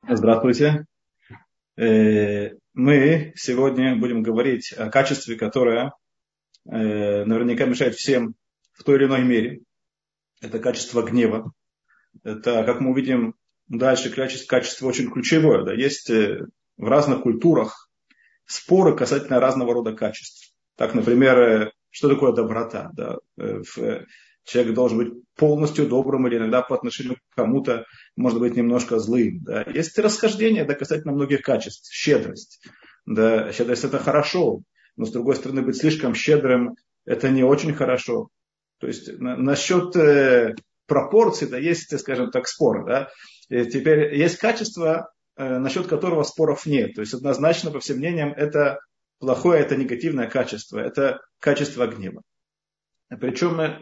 Здравствуйте. Мы сегодня будем говорить о качестве, которое наверняка мешает всем в той или иной мере. Это качество гнева. Это, как мы увидим дальше, качество очень ключевое. Да. Есть в разных культурах споры касательно разного рода качеств. Так, например, что такое доброта? Да? Человек должен быть полностью добрым или иногда по отношению к кому-то может быть немножко злым. Да. Есть расхождения касательно многих качеств. Щедрость. Да. Щедрость это хорошо, но с другой стороны быть слишком щедрым это не очень хорошо. То есть насчет пропорций, да, есть, скажем так, споры. Да. И теперь есть качество, насчет которого споров нет. То есть однозначно, по всем мнениям, это плохое, это негативное качество. Это качество гнева. Причем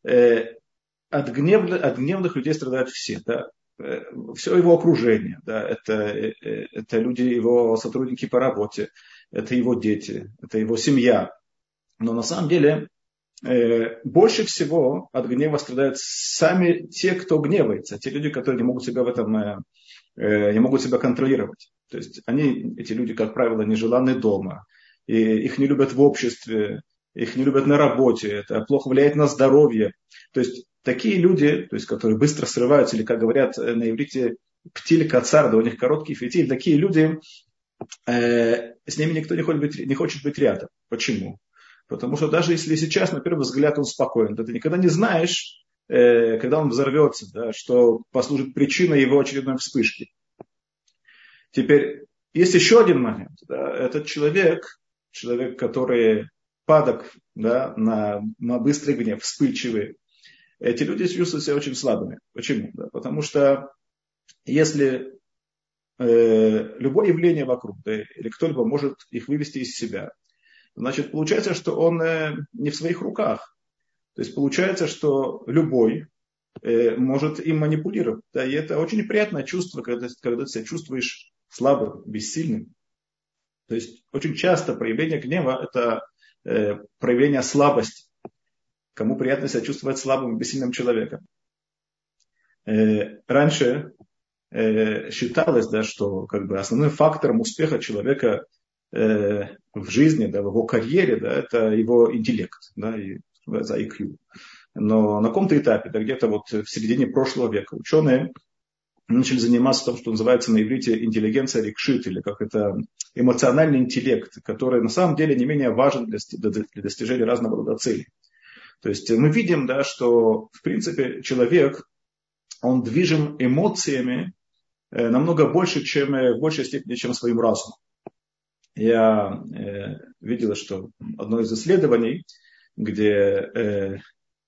от гневных людей страдают все. Да? Все его окружение. Да? Это люди, его сотрудники по работе, это его дети, это его семья. Но на самом деле больше всего от гнева страдают сами те, кто гневается. Те люди, которые не могут себя в этом не могут себя контролировать. То есть эти люди, как правило, нежеланны дома. И их не любят в обществе, их не любят на работе. Это плохо влияет на здоровье. То есть такие люди, то есть, которые быстро срываются, или, как говорят на иврите, птиль кацар, да, у них короткий фитиль, такие люди, с ними никто не хочет быть рядом. Почему? Потому что даже если сейчас, на первый взгляд, он спокоен, то ты никогда не знаешь, когда он взорвется, да, что послужит причиной его очередной вспышки. Теперь есть еще один момент. Да, этот человек, который падок, да, на быстрый гнев, вспыльчивый, эти люди чувствуют себя очень слабыми. Почему? Да, потому что если любое явление вокруг, да, или кто-либо может их вывести из себя, значит, получается, что он не в своих руках. То есть получается, что любой может им манипулировать. Да, и это очень неприятное чувство, когда ты себя чувствуешь слабым, бессильным. То есть очень часто проявление гнева – это проявление слабости. Кому приятно себя чувствовать слабым, бессильным человеком. Раньше считалось, да, что основным фактором успеха человека в жизни, да, в его карьере, да, это его интеллект, да, и IQ. Но на каком-то этапе, да, где-то вот в середине прошлого века, ученые начали заниматься тем, что называется на иврите интеллигенция рикшит, или как это эмоциональный интеллект, который на самом деле не менее важен для достижения разного рода целей. То есть мы видим, да, что в принципе человек, он движим эмоциями намного больше, в большей степени, чем своим разумом. Я видел, что одно из исследований, где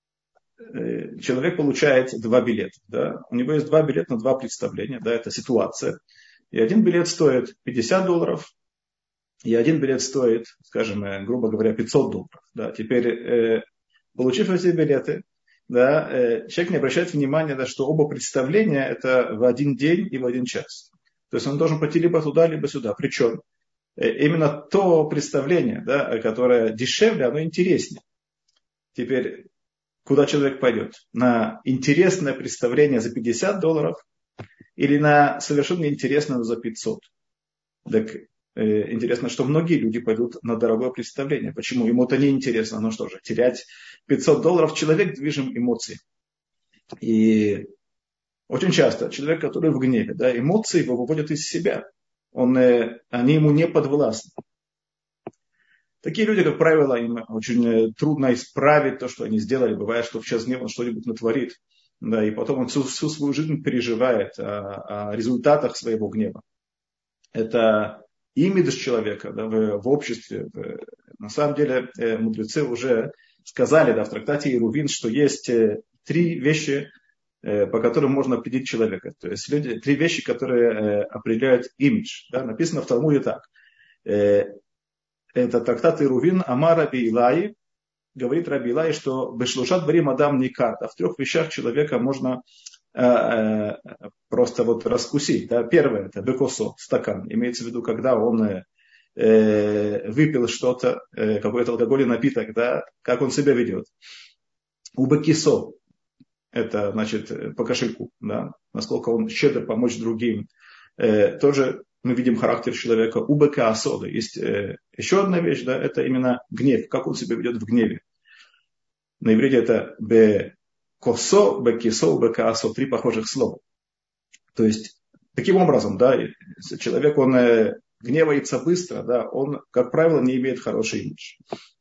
человек получает 2 билета. Да? У него есть 2 билета на 2 представления. Да? Это ситуация. И один билет стоит $50, и один билет стоит, скажем, грубо говоря, $500. Да? Теперь, получив эти билеты, да, человек не обращает внимания, да, что оба представления это в один день и в один час. То есть он должен пойти либо туда, либо сюда. Причем именно то представление, да, которое дешевле, оно интереснее. Теперь, куда человек пойдет? На интересное представление за $50 или на совершенно интересное за 500? Так интересно, что многие люди пойдут на дорогое представление. Почему? Ему это не интересно. Ну что же, терять $500, человек движим эмоцией. И очень часто человек, который в гневе, да, эмоции его выводят из себя. Они ему не подвластны. Такие люди, как правило, им очень трудно исправить то, что они сделали. Бывает, что в час гнева он что-нибудь натворит. Да, и потом он всю свою жизнь переживает о результатах своего гнева. Это имидж человека, да, в обществе. На самом деле мудрецы уже сказали, да, в трактате Ирувин, что есть 3 вещи, по которым можно определить человека. То есть 3 вещи, которые определяют имидж. Да, написано в Талмуде так. Это трактат Ирувин Амар Раби Илай, говорит Раби Илай, что Бешлушат Барим Адам Никат, а в 3 вещах человека можно просто вот раскусить. Да. Первое, это бекосо, стакан. Имеется в виду, когда он выпил что-то, какой-то алкогольный напиток, да, как он себя ведет. Убекисо, это значит по кошельку, да, насколько он щедр помочь другим. тоже мы видим характер человека у быка осода. Есть еще одна вещь, да, это именно гнев, как он себя ведет в гневе. На иврите это бекосо, бекисо, бекаосо, 3 похожих слова. То есть, таким образом, да, если человек, он гневается быстро, да, он, как правило, не имеет хороший имидж.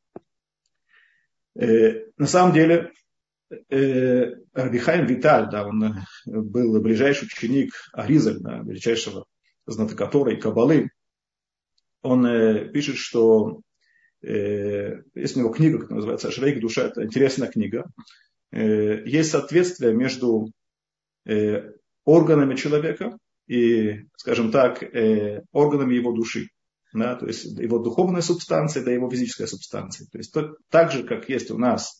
На самом деле, Раби Хаим Виталь, да, он был ближайший ученик Аризаль, да, величайшего знатока Торы и Каббалы. Он пишет, что есть у него книга, которая называется «Шрейк душа», это интересная книга. Есть соответствие между органами человека и, скажем так, органами его души. Да, то есть его духовная субстанция, да, его физическая субстанция. То есть так же, как есть у нас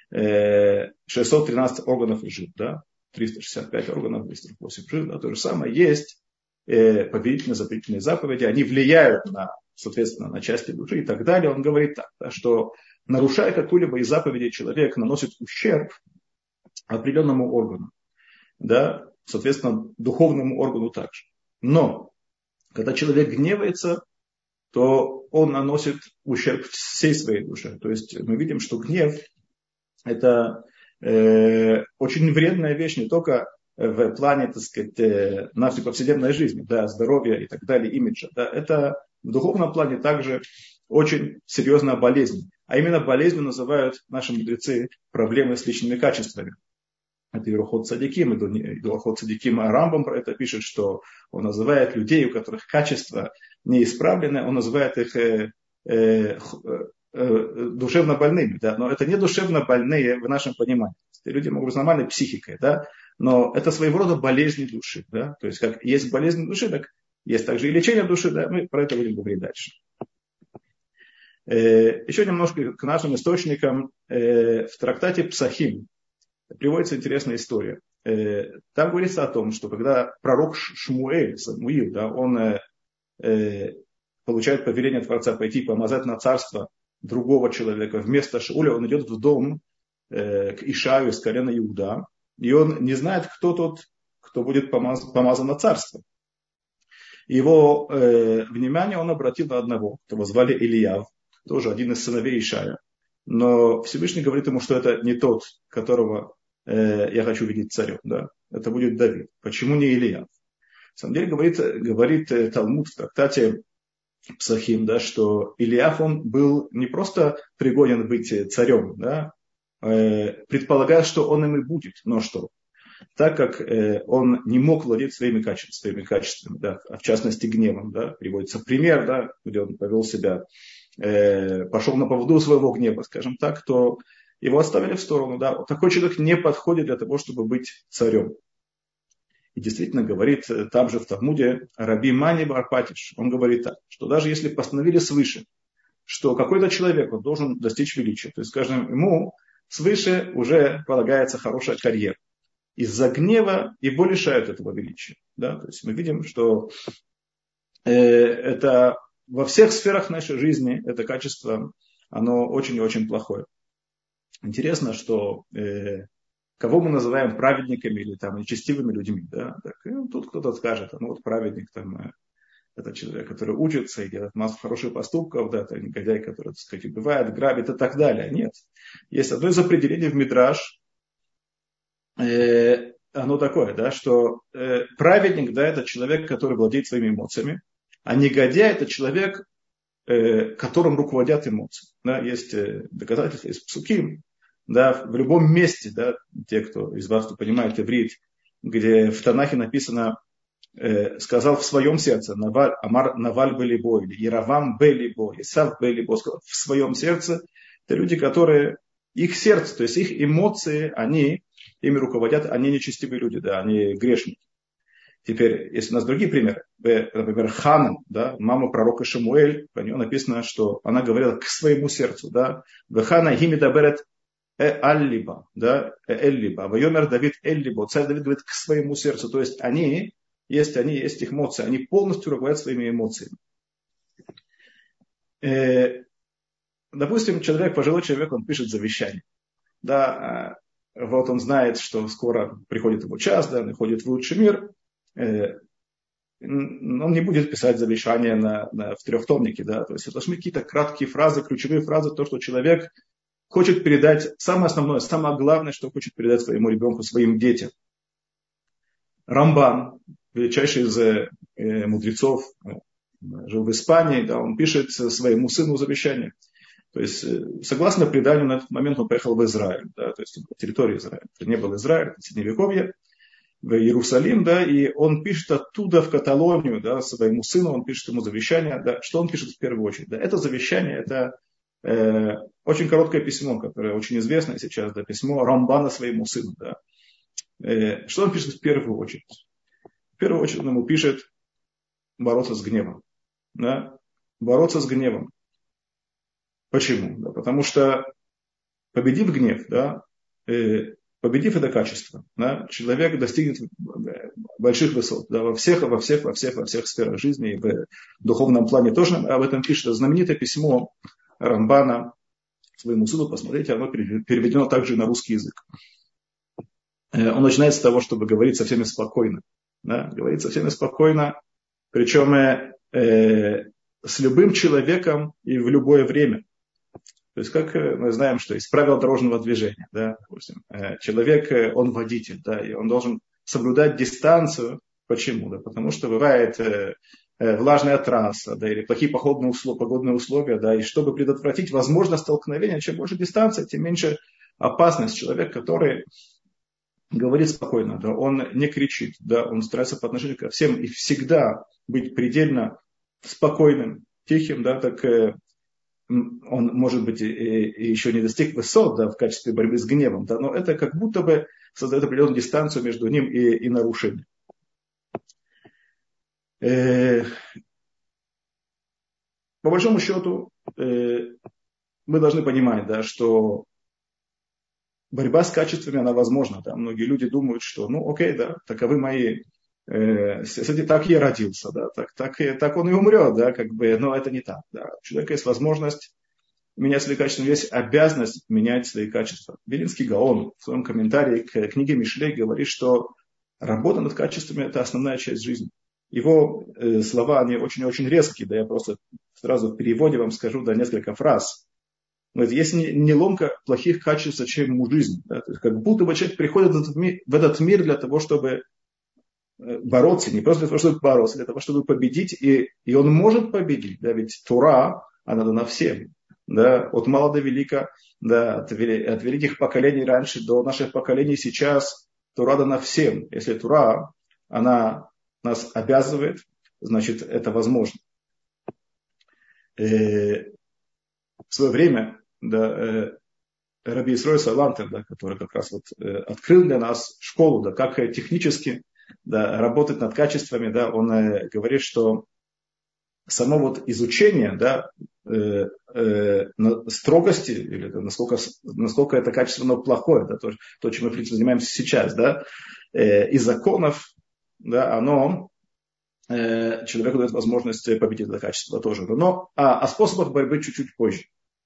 613 органов и жил, да, 365 органов, 208 жил, да, то же самое есть повелительные, запретительные заповеди, они влияют на, соответственно, на части души и так далее. Он говорит так, да, что нарушая какую-либо из заповедей, человек наносит ущерб определенному органу, да, соответственно, духовному органу также. Но когда человек гневается, то он наносит ущерб всей своей душе. То есть мы видим, что гнев – это очень вредная вещь не только в плане, так сказать, нашей повседневной жизни, да, здоровья и так далее, имиджа. Да, это в духовном плане также очень серьезная болезнь. А именно болезнью называют наши мудрецы проблемы с личными качествами. Это Ирухот Цадиким, Ирухот Цадиким Рамбам про это пишет, что он называет людей, у которых качества не исправлены, он называет их душевно больными. Да? Но это не душевно больные в нашем понимании. Люди могут быть с нормальной психикой, да? Но это своего рода болезни души. Да? То есть как есть болезни души, так есть также и лечение души. Да? Мы про это будем говорить дальше. Еще немножко к нашим источникам. В трактате Псахим приводится интересная история. Там говорится о том, что когда пророк Самуил, да, он получает повеление Творца пойти помазать на царство другого человека, вместо Шауля он идет в дом к Ишаю из колена Иуда, и он не знает, кто тот, кто будет помазан на царство. Его внимание он обратил на одного, которого звали Ильяв, тоже один из сыновей Ишая. Но Всевышний говорит ему, что это не тот, которого я хочу видеть царем. Да? Это будет Давид. Почему не Илья? На самом деле говорит Талмуд в трактате Псахим, да, что Ильяв, он был не просто пригоден быть царем, да, предполагая, что он им и будет, но что? Так как он не мог владеть своими качествами, да, в частности гневом. Да, приводится пример, да, где он повел себя, пошел на поводу своего гнева, скажем так, то его оставили в сторону. Да. Такой человек не подходит для того, чтобы быть царем. И действительно говорит там же в Талмуде Раби Мани бар Патиш. Он говорит так, что даже если постановили свыше, что какой-то человек он должен достичь величия, то есть, скажем, ему свыше уже полагается хорошая карьера. Из-за гнева его лишают этого величия. Да. То есть мы видим, что это во всех сферах нашей жизни это качество, оно очень и очень плохое. Интересно, что кого мы называем праведниками или там, нечестивыми людьми. Да? Так, тут кто-то скажет, ну вот праведник, там, это человек, который учится и делает массу хороших поступков, да, это негодяй, который, так сказать, убивает, грабит и так далее. Нет. Есть одно из определений в Мидраш, оно такое, да, что праведник, да, это человек, который владеет своими эмоциями, а негодяй это человек, которым руководят эмоции. Да, есть доказательства, есть псуким, да, в любом месте, да, те, кто из вас, кто понимает иврит, где в Танахе написано, сказал в своем сердце, Наваль Белибо, или Яровам Белибо, Исав Белибо, сказал в своем сердце, это люди, которые, их сердце, то есть их эмоции, они, ими руководят, они нечестивые люди, да, они грешники. Теперь, если у нас другие примеры, например, Хана, да, мама пророка Шамуэль, про нее написано, что она говорила к своему сердцу, да, Хана гимидаберет Аллиба, да, Эллиба, Вайомер Давид Эллибо, царь Давид говорит к своему сердцу, то есть они, есть их эмоции, они полностью руководят своими эмоциями. Допустим, пожилой человек, он пишет завещание, да, вот он знает, что скоро приходит его час, да, он ходит в лучший мир, он не будет писать завещание в трехтомнике, да, то есть это должны быть какие-то краткие фразы, ключевые фразы, то, что человек хочет передать, самое основное, самое главное, что хочет передать своему ребенку, своим детям. Рамбан, величайший из мудрецов, жил в Испании, да, он пишет своему сыну завещание. То есть, согласно преданию, на этот момент он поехал в Израиль, да, то есть территорию Израиля. Это не был Израиль, это Средневековье, в Иерусалим, да, и он пишет оттуда в Каталонию, да, своему сыну, он пишет ему завещание, да, что он пишет в первую очередь. Да, это завещание, это очень короткое письмо, которое очень известно сейчас, да, письмо Рамбана своему сыну, да. Что он пишет в первую очередь? В первую очередь он ему пишет бороться с гневом, да, бороться с гневом. Почему? Да, потому что победив гнев, да, победив это качество, да, человек достигнет больших высот, да, во всех сферах жизни, и в духовном плане тоже об этом пишет знаменитое письмо Рамбана своему сыну, посмотрите, оно переведено также на русский язык. Он начинает с того, чтобы говорить со всеми спокойно, да, говорить со всеми спокойно, причем с любым человеком и в любое время. То есть, как мы знаем, что есть правила дорожного движения, да, допустим, человек, он водитель, да, и он должен соблюдать дистанцию. Почему? Да, потому что бывает влажная трасса, да, или плохие погодные условия, да, и чтобы предотвратить возможность столкновения, чем больше дистанция, тем меньше опасность. Человек, который говорит спокойно, да, он не кричит, да, он старается по отношению ко всем и всегда быть предельно спокойным, тихим, да, так он, может быть, и еще не достиг высот, да, в качестве борьбы с гневом, да, но это как будто бы создает определенную дистанцию между ним и нарушением. По большому счету, мы должны понимать, да, что борьба с качествами, она возможна. Да. Многие люди думают, что, ну, окей, да, таковы мои, так я родился, да, так он и умрет, да, как бы, но это не так. Да. У человека есть возможность менять свои качества, есть обязанность менять свои качества. Вилинский Гаон в своем комментарии к книге Мишлей говорит, что работа над качествами – это основная часть жизни. Его слова, они очень-очень резкие, да, я просто сразу в переводе вам скажу, да, несколько фраз. Если не ломка плохих качеств, зачем ему жизнь? Да? То есть, как будто бы человек приходит в этот мир для того, чтобы бороться, не просто для того, чтобы бороться, для того, чтобы победить, и он может победить, да, ведь Тура, она дана всем, да, от мала до велика, да, от великих поколений раньше до наших поколений сейчас, Тура дана всем. Если Тура, она нас обязывает, значит, это возможно. В свое время, да, Раби Исроэль Салантер, да, который как раз вот, открыл для нас школу, да, как технически, да, работать над качествами, да, он говорит, что само вот изучение, да, строгости, или насколько это качественно плохое, да, то, чем мы, в принципе, занимаемся сейчас, да, и законов, да, оно человеку дает возможность победить это качество тоже. Но о способах борьбы чуть-чуть позже.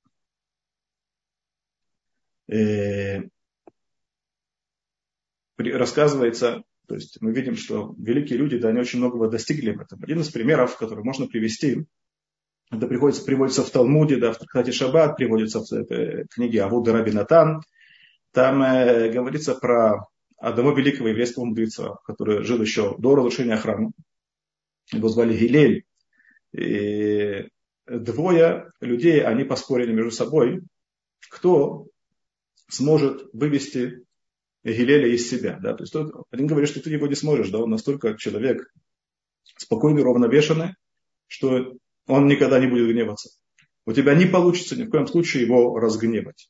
Рассказывается, то есть мы видим, что великие люди, да, они очень многого достигли в этом. Один из примеров, который можно привести, это приводится в Талмуде, да, в Трактате Шаббат, приводится в книге Авуда Раби Натан. Там говорится про одного великого еврейского мудреца, который жил еще до разрушения храма. Его звали Гилель. И двое людей, они поспорили между собой, кто сможет вывести Гилеля из себя. Да? То есть один говорит, что ты его не сможешь, да? Он настолько человек спокойный, равновешенный, что он никогда не будет гневаться. У тебя не получится ни в коем случае его разгневать.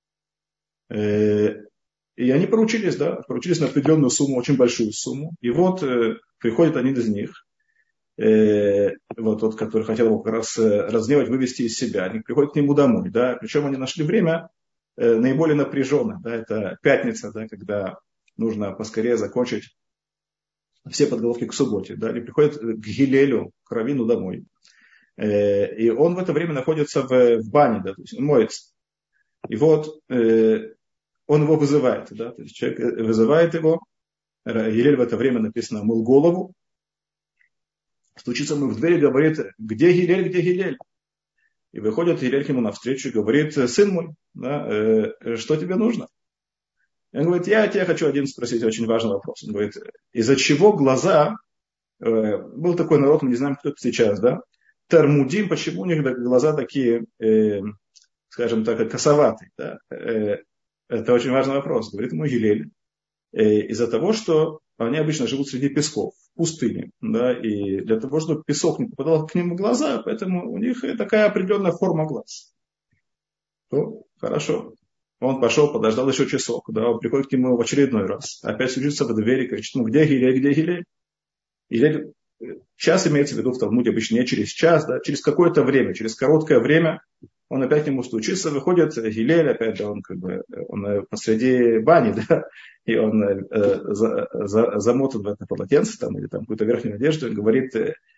И они поручились на определенную сумму, очень большую сумму. И вот приходит один из них, вот тот, который хотел его как раз разгневать, вывести из себя. Они приходят к нему домой. Да? Причем они нашли время наиболее напряженное. Да? Это пятница, да, когда нужно поскорее закончить все подготовки к субботе. Да? Они приходят к Гилелю, к раввину домой. И он в это время находится в бане, да? То есть он моется. И вот он его вызывает. Да? То есть человек вызывает его. Гилель в это время, написано, мыл голову. стучится ему в дверь и говорит: где Гилель, где Гилель? И выходит Гилель к нему навстречу и говорит: сын мой, да, что тебе нужно? И он говорит: я тебя хочу один спросить очень важный вопрос. Он говорит: из-за чего глаза, был такой народ, мы не знаем, кто это сейчас, да, Тармудим, почему у них глаза такие, скажем так, косоватые, да? Это очень важный вопрос, говорит ему Гилель. Из-за того, что они обычно живут среди песков, в пустыне, да, и для того, чтобы песок не попадал к ним в глаза, поэтому у них такая определенная форма глаз. То хорошо. Он пошел, подождал еще часок, да, он приходит к нему в очередной раз, опять стучится в дверь и кричит: ну где Гилель, где Гилель? Гилель, час имеется в виду в Талмуде обычно не через час, да, через какое-то время, через короткое время он опять к нему стучится, выходит Гилель, опять, да, он как бы он посреди бани, да, и он замотан в это полотенце там, или там какую-то верхнюю одежду, и говорит: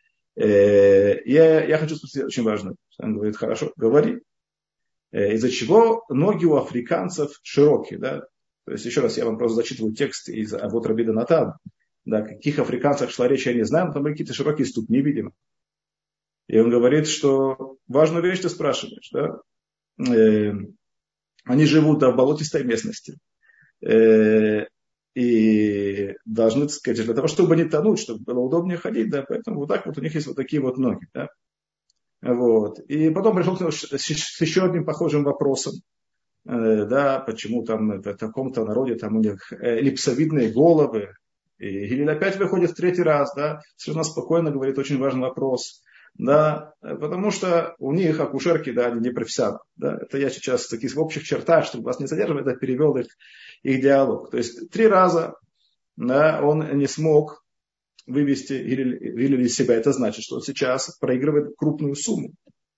я хочу спросить очень важно. Он говорит: хорошо, говори. Из-за чего ноги у африканцев широкие, да? То есть, еще раз, я вам просто зачитываю текст из Авот Раби Натана, да, о каких африканцах шла речь, я не знаю, но там были какие-то широкие ступни, видимо. И он говорит, что важную вещь ты спрашиваешь, да? Они живут, да, в болотистой местности. И должны, так сказать, для того, чтобы не тонуть, чтобы было удобнее ходить, да, поэтому вот так вот у них есть вот такие вот ноги, да. Вот. И потом пришел с еще одним похожим вопросом, да, почему там в таком-то народе там у них эллипсовидные головы. И Гилель опять выходит в третий раз, да, совершенно спокойно говорит очень важный вопрос, да, потому что у них акушерки, да, они не профессионалы, да, это я сейчас в таких общих чертах, чтобы вас не задерживать, это перевел их диалог. То есть 3 раза, да, он не смог вывести Гилель из себя. Это значит, что он сейчас проигрывает крупную сумму.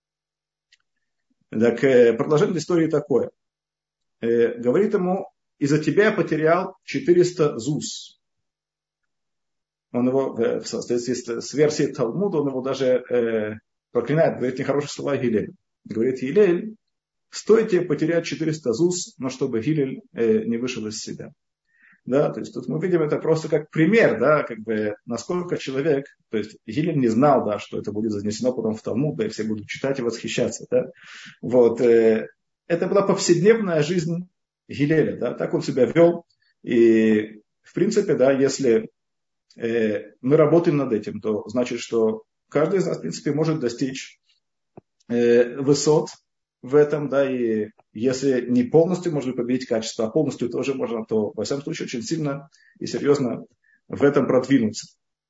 Так, продолжение истории такое. Говорит ему: из-за тебя я потерял 400 зуз. Он его, в соответствии с версией Талмуда, он его даже проклинает, говорит нехорошие слова Гилель. Говорит: Гилель, стоит тебе потерять 400 зуз, но чтобы Гилель не вышел из себя. Да, то есть тут мы видим это просто как пример, да, как бы насколько человек, то есть Гилель не знал, да, что это будет занесено потом в Талмуд, да, и все будут читать и восхищаться, да. Вот, это была повседневная жизнь Гилеля, да, так он себя вел, и в принципе, да, если мы работаем над этим, то значит, что каждый из нас, в принципе, может достичь высот в этом, да, и если не полностью можно победить качество, а полностью тоже можно, то, во всяком случае, очень сильно и серьезно в этом продвинуться.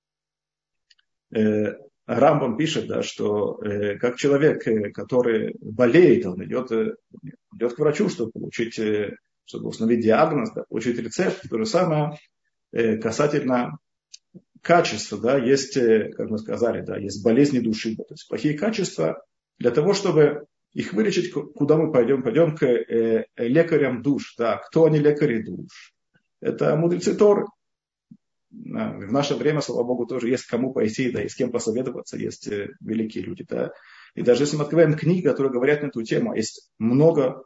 Рамбам пишет, да, что как человек, который болеет, он идет к врачу, чтобы получить, чтобы установить диагноз, да, получить рецепт, то же самое касательно качества, да, есть, как мы сказали, да, есть болезни души, да, то есть плохие качества. Для того, чтобы их вылечить, куда мы пойдем? Пойдем к лекарям душ. Да. Кто они лекари душ? Это мудрецы Торы. В наше время, слава Богу, тоже есть кому пойти, да, и с кем посоветоваться, есть великие люди. Да. И даже если мы открываем книги, которые говорят на эту тему, есть много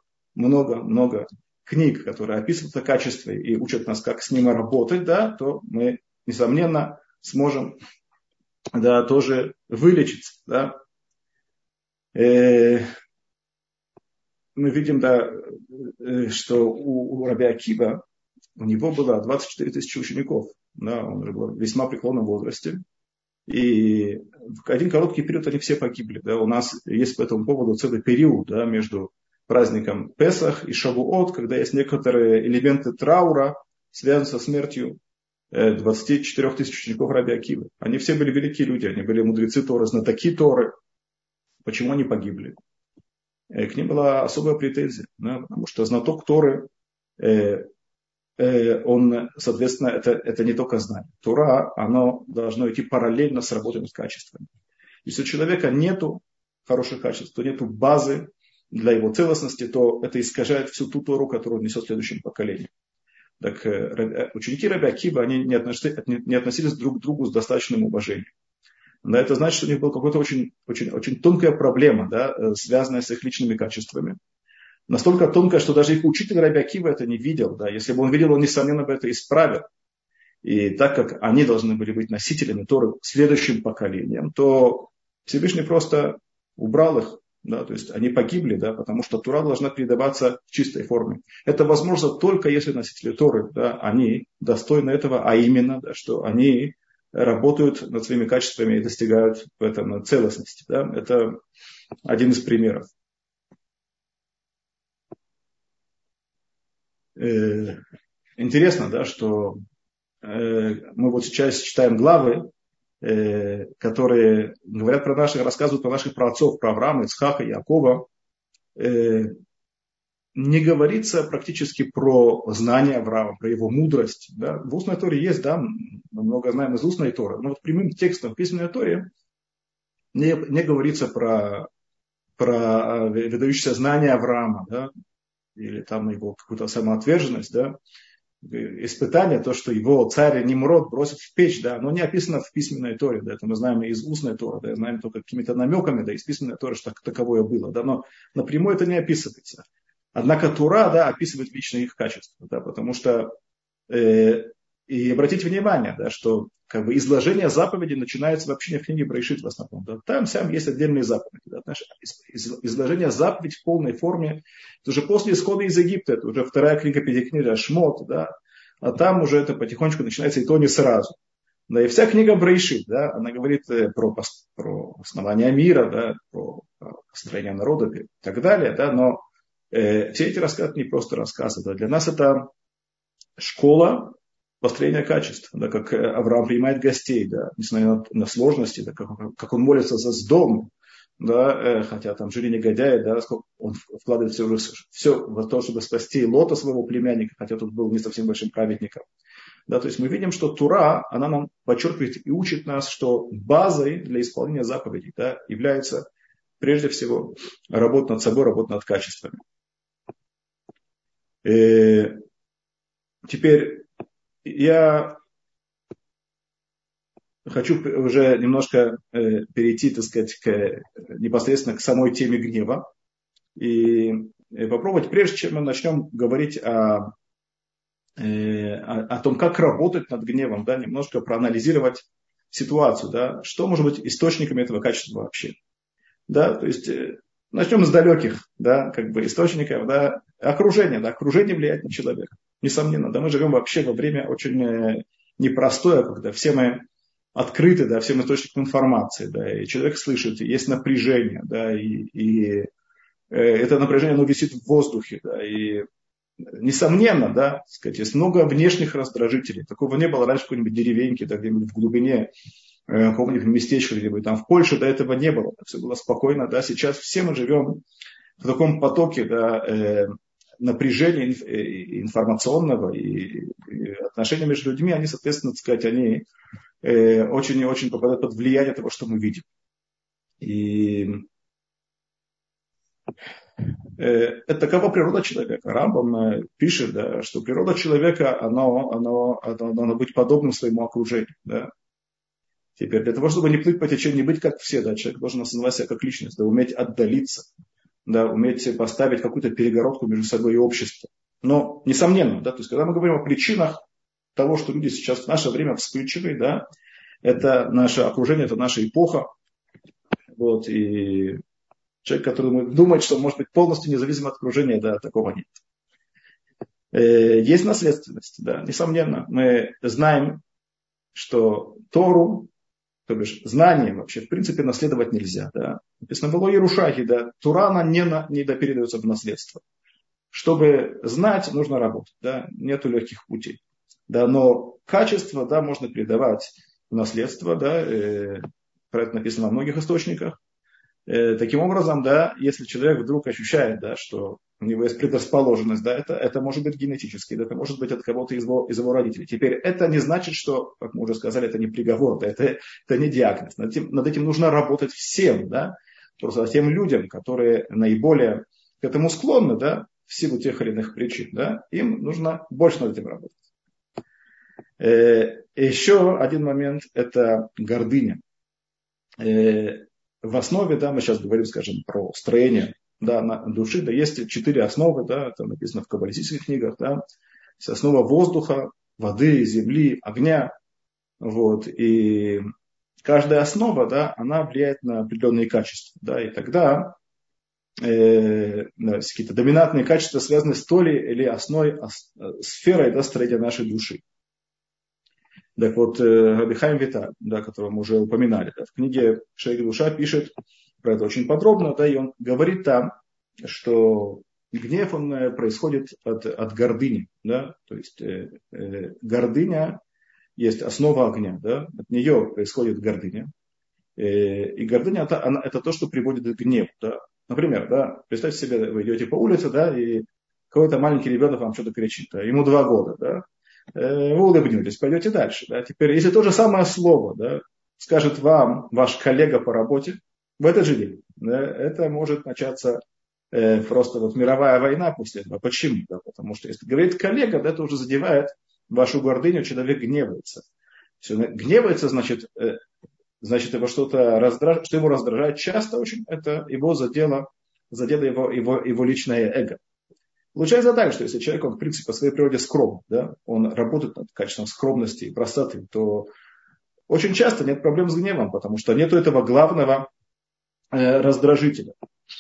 книг, которые описывают это качество и учат нас, как с ними работать, да, то мы, несомненно, сможем, да, тоже вылечиться. Да. Мы видим, да, что у Раби Акива, у него было 24 тысячи учеников. Да, он уже был в весьма преклонном возрасте. И в один короткий период они все погибли. Да. У нас есть по этому поводу целый период, да, между праздником Песах и Шавуот, когда есть некоторые элементы траура, связанные со смертью 24 тысяч учеников Раби Акивы. Они все были великие люди, они были мудрецы Торы, знатоки Торы. Почему они погибли? К ним была особая претензия, да, потому что знаток Торы, он, соответственно, это не только знание. Тора, оно должно идти параллельно с работой над качествами. Если у человека нету хороших качеств, то нету базы для его целостности, то это искажает всю ту Тору, которую он несет следующим поколениям. Так ученики Раби Акива, они не относились друг к другу с достаточным уважением. Да, это значит, что у них была какая-то очень тонкая проблема, да, связанная с их личными качествами. Настолько тонкая, что даже их учитель Раби Акива это не видел. Да. Если бы он видел, он, несомненно, бы это исправил. И так как они должны были быть носителями Торы следующим поколениям, то Всевышний просто убрал их, да, то есть они погибли, да, потому что Тора должна передаваться в чистой форме. Это возможно только если носители Торы, да, они достойны этого, а именно, да, что они работают над своими качествами и достигают в этом целостности. Да. Это один из примеров. Интересно, да, что мы вот сейчас читаем главы, которые говорят про наших, рассказывают про наших праотцов, про Авраама, Ицхака, Якова. Не говорится практически про знание Авраама, про его мудрость. Да. В устной Торе есть, да, мы много знаем из устной Торы, но вот прямым текстом в письменной Торе не говорится про выдающееся знание Авраама, да, или там его какую-то самоотверженность, да, испытание, то, что его царь Нимрод бросит в печь, да, оно не описано в письменной Торе, да, это мы знаем из устной Торы, да, знаем только какими-то намеками, да, из письменной Торы, что таковое было, да, но напрямую это не описывается. Однако Тора, да, описывает личные их качества, да, потому что, и обратите внимание, да, что как бы изложение заповедей начинается вообще не в книге Браишит в основном, да, там сам есть отдельные заповеди, да, изложение заповедей в полной форме, это уже после исхода из Египта, это уже вторая книга Пятикнижия, Шмот, да, а там уже это потихонечку начинается, и то не сразу. Да, и вся книга Браишит, да, она говорит про основание мира, да, про построение народа и так далее, да, но все эти рассказы не просто рассказы, да, для нас это школа построения качеств, да, как Авраам принимает гостей, да, несмотря на сложности, да, как он молится за дом, да, хотя там жили негодяи, да, сколько он вкладывает все в то, чтобы спасти Лота, своего племянника, хотя тот был не совсем большим праведником. Да, то есть мы видим, что Тура, она нам подчеркивает и учит нас, что базой для исполнения заповедей, да, является прежде всего работа над собой, работа над качествами. Теперь я хочу уже немножко перейти, так сказать, непосредственно к самой теме гнева и попробовать, прежде чем мы начнем говорить о том, как работать над гневом, да, немножко проанализировать ситуацию, да, что может быть источниками этого качества вообще. Да, то есть начнем с далеких, да, как бы источников, да, окружение, да, окружение влияет на человека. Несомненно, да, мы живем вообще во время очень непростое, когда все мы открыты, да, всем источникам информации, да, и человек слышит, есть напряжение, да, и это напряжение, оно висит в воздухе, да, и несомненно, да, сказать, есть много внешних раздражителей. Такого не было раньше в какой-нибудь деревеньке, да, где-нибудь в глубине какого-нибудь местечка, где-нибудь там в Польше до этого не было, все было спокойно, да, сейчас все мы живем в таком потоке, да, напряжения информационного и отношения между людьми, они, соответственно, так сказать, они очень и очень попадают под влияние того, что мы видим. И это такова природа человека. Рамбам пишет, да, что природа человека, она быть подобным своему окружению. Да. Теперь для того, чтобы не плыть по течению, не быть как все, да, человек должен осознавать себя как личность, да, уметь отдалиться, да, уметь поставить какую-то перегородку между собой и обществом. Но, несомненно, да, то есть, когда мы говорим о причинах того, что люди сейчас в наше время вспыльчивые, да, это наше окружение, это наша эпоха. Вот, и человек, который думает, что может быть полностью независим от окружения, да, такого нет. Есть наследственность, да, несомненно. Мы знаем, что Тору, то бишь знание вообще в принципе наследовать нельзя. Да. Написано было Ерушахи, да, Тура она не передается в наследство. Чтобы знать, нужно работать, да, нету легких путей. Да, но качество, да, можно передавать в наследство, да, про это написано во многих источниках. Таким образом, да, если человек вдруг ощущает, да, что у него есть предрасположенность, да, это может быть генетически, это может быть от кого-то из его родителей. Теперь это не значит, что, как мы уже сказали, это не приговор, да, это не диагноз. Над этим нужно работать всем, да, просто тем людям, которые наиболее к этому склонны, да, в силу тех или иных причин, да, им нужно больше над этим работать. Еще один момент – это гордыня. В основе, да, мы сейчас говорим, скажем, про строение, да, души, да, есть 4 основы, да, это написано в каббалистических книгах, да, основа воздуха, воды, земли, огня. Вот. И каждая основа, да, она влияет на определенные качества. Да, и тогда какие-то доминантные качества связаны с той или основой, сферой, да, строения нашей души. Так вот, Раби Хаим Виталь, да, которого мы уже упоминали, да, в книге «Человек и душа» пишет про это очень подробно, да, и он говорит там, что гнев, он происходит от гордыни, да, то есть гордыня есть основа огня, да, от нее происходит гордыня, и гордыня это то, что приводит к гневу, да. Например, да, представьте себе, вы идете по улице, да, и какой-то маленький ребенок вам что-то кричит, да, ему 2 года, да, вы улыбнетесь, пойдете дальше, да. Теперь, если то же самое слово, да, скажет вам ваш коллега по работе в этот же день, да, это может начаться просто вот мировая война после этого. Почему? Да, потому что если говорит коллега, да, это уже задевает вашу гордыню, человек гневается. Все, гневается, значит его что-то раздражает, что его раздражает часто очень, это его задело его личное эго. Получается так, что если человек, он в принципе по своей природе скромный, да, он работает над качеством скромности и простоты, то очень часто нет проблем с гневом, потому что нет этого главного раздражителя.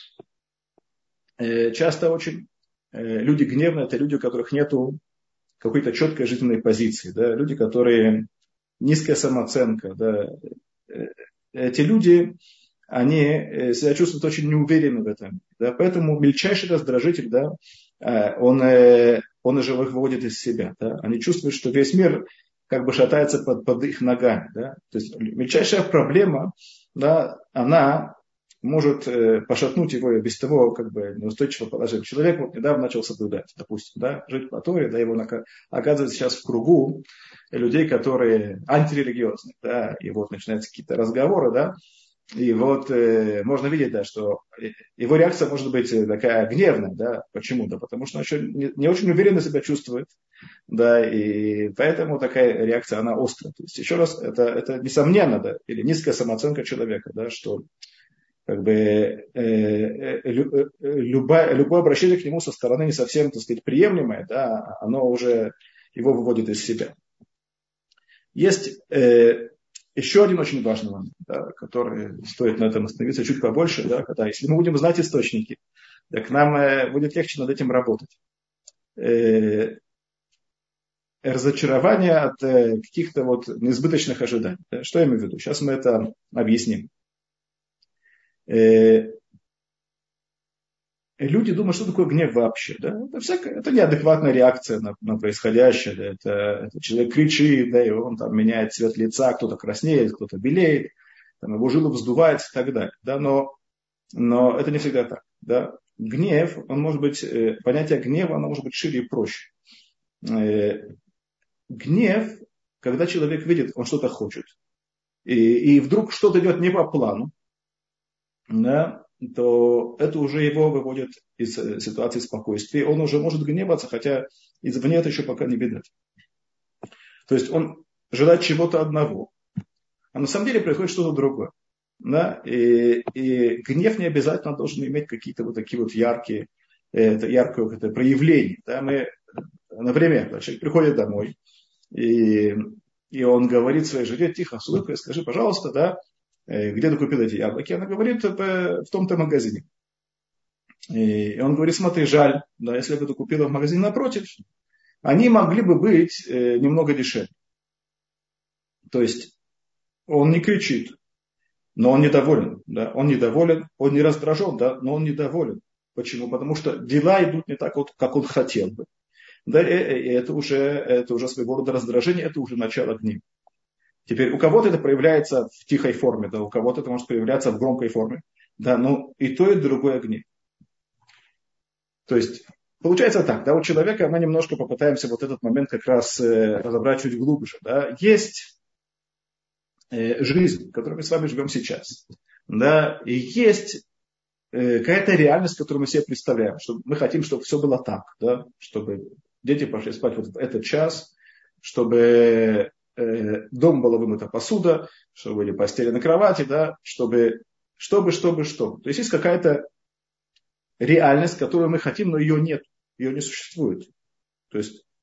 Часто очень люди гневные, это люди, у которых нет какой-то четкой жизненной позиции, да, люди, которые низкая самооценка, да, эти люди, они себя чувствуют очень неуверенно в этом. Да, поэтому мельчайший раздражитель, да, он же их выводит из себя. Да. Они чувствуют, что весь мир как бы шатается под их ногами. Да. То есть мельчайшая проблема, да, она может пошатнуть его без того как бы неустойчивого положения. Человек вот недавно начал соблюдать, допустим, да, жить по Торе, да, его оказывается сейчас в кругу людей, которые антирелигиозны, да, и вот начинаются какие-то разговоры, да, и вот можно видеть, да, что его реакция может быть такая гневная, да, почему? Да, потому что он еще не очень уверенно себя чувствует, да, и поэтому такая реакция, она острая. То есть, еще раз, это несомненно, да, или низкая самооценка человека, да, что как бы любое обращение к нему со стороны не совсем, так сказать, приемлемое, да, оно уже его выводит из себя. Есть еще один очень важный момент, да, который стоит на этом остановиться чуть побольше, да, когда, если мы будем знать источники, так нам будет легче над этим работать. Разочарование от каких-то вот неизбыточных ожиданий. Да, что я имею в виду? Сейчас мы это объясним. Люди думают, что такое гнев вообще. Да? Это неадекватная реакция на происходящее. Да? Это человек кричит, да, и он там меняет цвет лица, кто-то краснеет, кто-то белеет, там, его жилы вздуваются и так далее. Да? Но это не всегда так. Да? Гнев, он может быть, понятие гнева, оно может быть шире и проще. Гнев, когда человек видит, он что-то хочет, и вдруг что-то идет не по плану, да, то это уже его выводит из ситуации спокойствия. Он уже может гневаться, хотя извне это еще пока не видать. То есть он желает чего-то одного, а на самом деле происходит что-то другое. Да? И гнев не обязательно должен иметь какие-то вот такие вот яркое проявление. Да? Например, человек приходит домой, и он говорит своей жене тихо, с улыбкой, скажи, пожалуйста, да, где ты купил эти яблоки? Она говорит, в том-то магазине. И он говорит, смотри, жаль, да, если бы ты купила в магазине напротив, они могли бы быть немного дешевле. То есть он не кричит, но он недоволен. Да? Он недоволен, он не раздражен, да, но он недоволен. Почему? Потому что дела идут не так, вот, как он хотел бы. Да, и это уже своего рода раздражение, это уже начало гнева. Теперь у кого-то это проявляется в тихой форме, да, у кого-то это может проявляться в громкой форме. Да, но и то, и другое гнев. То есть получается так, да, у человека мы немножко попытаемся вот этот момент как раз разобрать чуть глубже. Да. Есть жизнь, в которой мы с вами живем сейчас. Да, и есть какая-то реальность, которую мы себе представляем. Что мы хотим, чтобы все было так, да, чтобы дети пошли спать вот в этот час, чтобы дом была вымыта посуда, чтобы были постели на кровати, да, чтобы. То есть есть какая-то реальность, которую мы хотим, но ее нет, ее не существует. То есть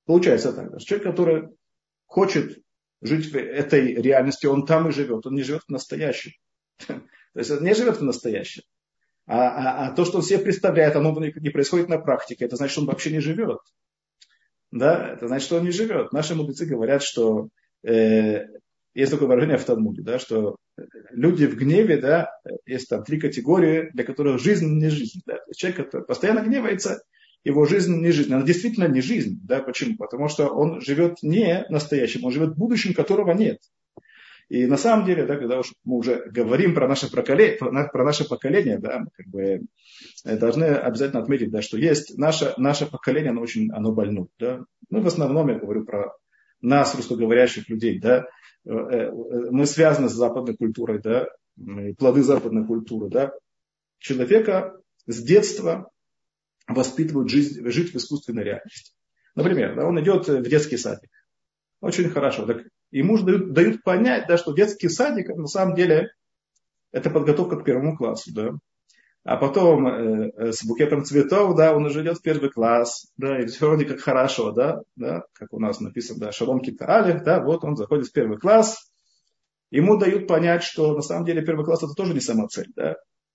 Получается так. Да? Человек, который хочет жить в этой реальности, он там и живет, он не живет в настоящем. То есть он не живет в настоящем. А то, что он себе представляет, оно не происходит на практике, это значит, что он вообще не живет. Да? Это значит, что он не живет. Наши мудрецы говорят, что есть такое выражение в Талмуде, да, что люди в гневе, да, есть там 3 категории, для которых жизнь не жизнь. Да. Человек, который постоянно гневается, его жизнь не жизнь. Она действительно не жизнь. Да. Почему? Потому что он живет не настоящим, он живет в будущем, которого нет. И на самом деле, да, когда уж мы уже говорим про наше поколение, да, мы как бы должны обязательно отметить, да, что есть наше поколение, оно больно. Да. Ну, в основном я говорю про нас, русскоговорящих людей, да, мы связаны с западной культурой, да, плоды западной культуры, да. Человека с детства воспитывают жить в искусственной реальности. Например, да, он идет в детский садик. Очень хорошо. Так ему дают понять, да, что детский садик на самом деле это подготовка к 1 классу. Да. А потом с букетом цветов, да, он уже идет в 1 класс, да, и все вроде как хорошо, да, как у нас написано, да, шалом кита алеф, да, вот он заходит в 1 класс, ему дают понять, что на самом деле 1 класс это тоже не самоцель, да,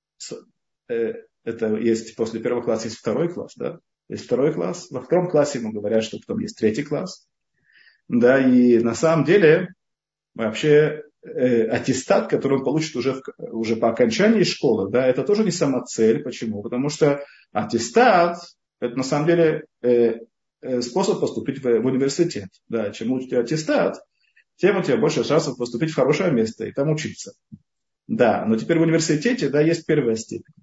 это есть после 1 класса есть 2 класс, да, есть 2 класс, во 2 классе ему говорят, что потом есть 3 класс, да, и на самом деле вообще аттестат, который он получит уже по окончании школы, да, это тоже не самоцель. Почему? Потому что аттестат это на самом деле способ поступить в университет. Да. Чем лучше у тебя аттестат, тем у тебя больше шансов поступить в хорошее место и там учиться. Да, но теперь в университете, да, есть 1 степень.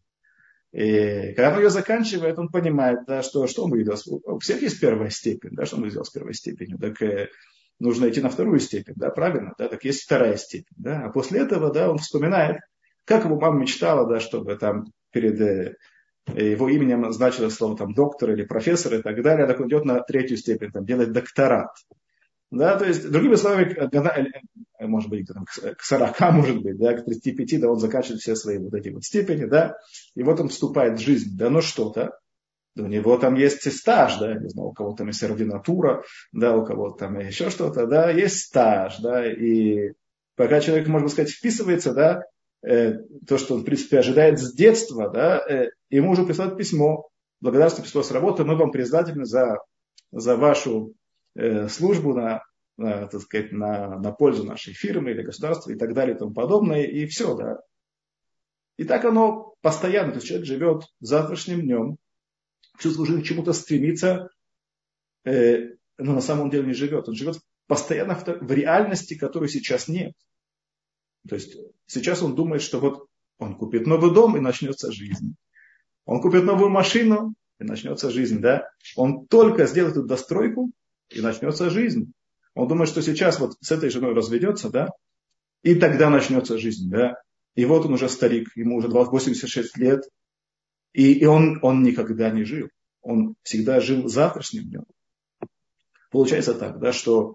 И когда он ее заканчивает, он понимает, да, что он будет делать. У всех есть 1 степень, да, что он будет делать с 1 степенью. Так нужно идти на 2 степень, да, правильно, да, так есть 2 степень, да, а после этого, да, он вспоминает, как его мама мечтала, да, чтобы там перед его именем значилось слово там доктор или профессор и так далее, так он идет на 3 степень, там, делает докторат, да, то есть, другими словами, может быть, там, к 40, может быть, да, к 35, да, он заканчивает все свои вот эти вот степени, да, и вот он вступает в жизнь, да, но что-то, у него там есть стаж, да, не знаю, у кого там есть ординатура, да, у кого там еще что-то, да, есть стаж, да, и пока человек, можно сказать, вписывается, да, то, что он, в принципе, ожидает с детства, да, ему уже присылают письмо, благодарствую письмо с работы, мы вам признательны за вашу службу так сказать, на пользу нашей фирмы или государства и так далее и тому подобное, и все, да. И так оно постоянно, то есть человек живет завтрашним днем, чувство жизни к чему-то стремится, но на самом деле не живет. Он живет постоянно в реальности, которой сейчас нет. То есть сейчас он думает, что вот он купит новый дом и начнется жизнь. Он купит новую машину и начнется жизнь. Да? Он только сделает эту достройку и начнется жизнь. Он думает, что сейчас вот с этой женой разведется, да, и тогда начнется жизнь. Да? И вот он уже старик, ему уже 86 лет. И он никогда не жил. Он всегда жил завтрашним днем. Получается так, да, что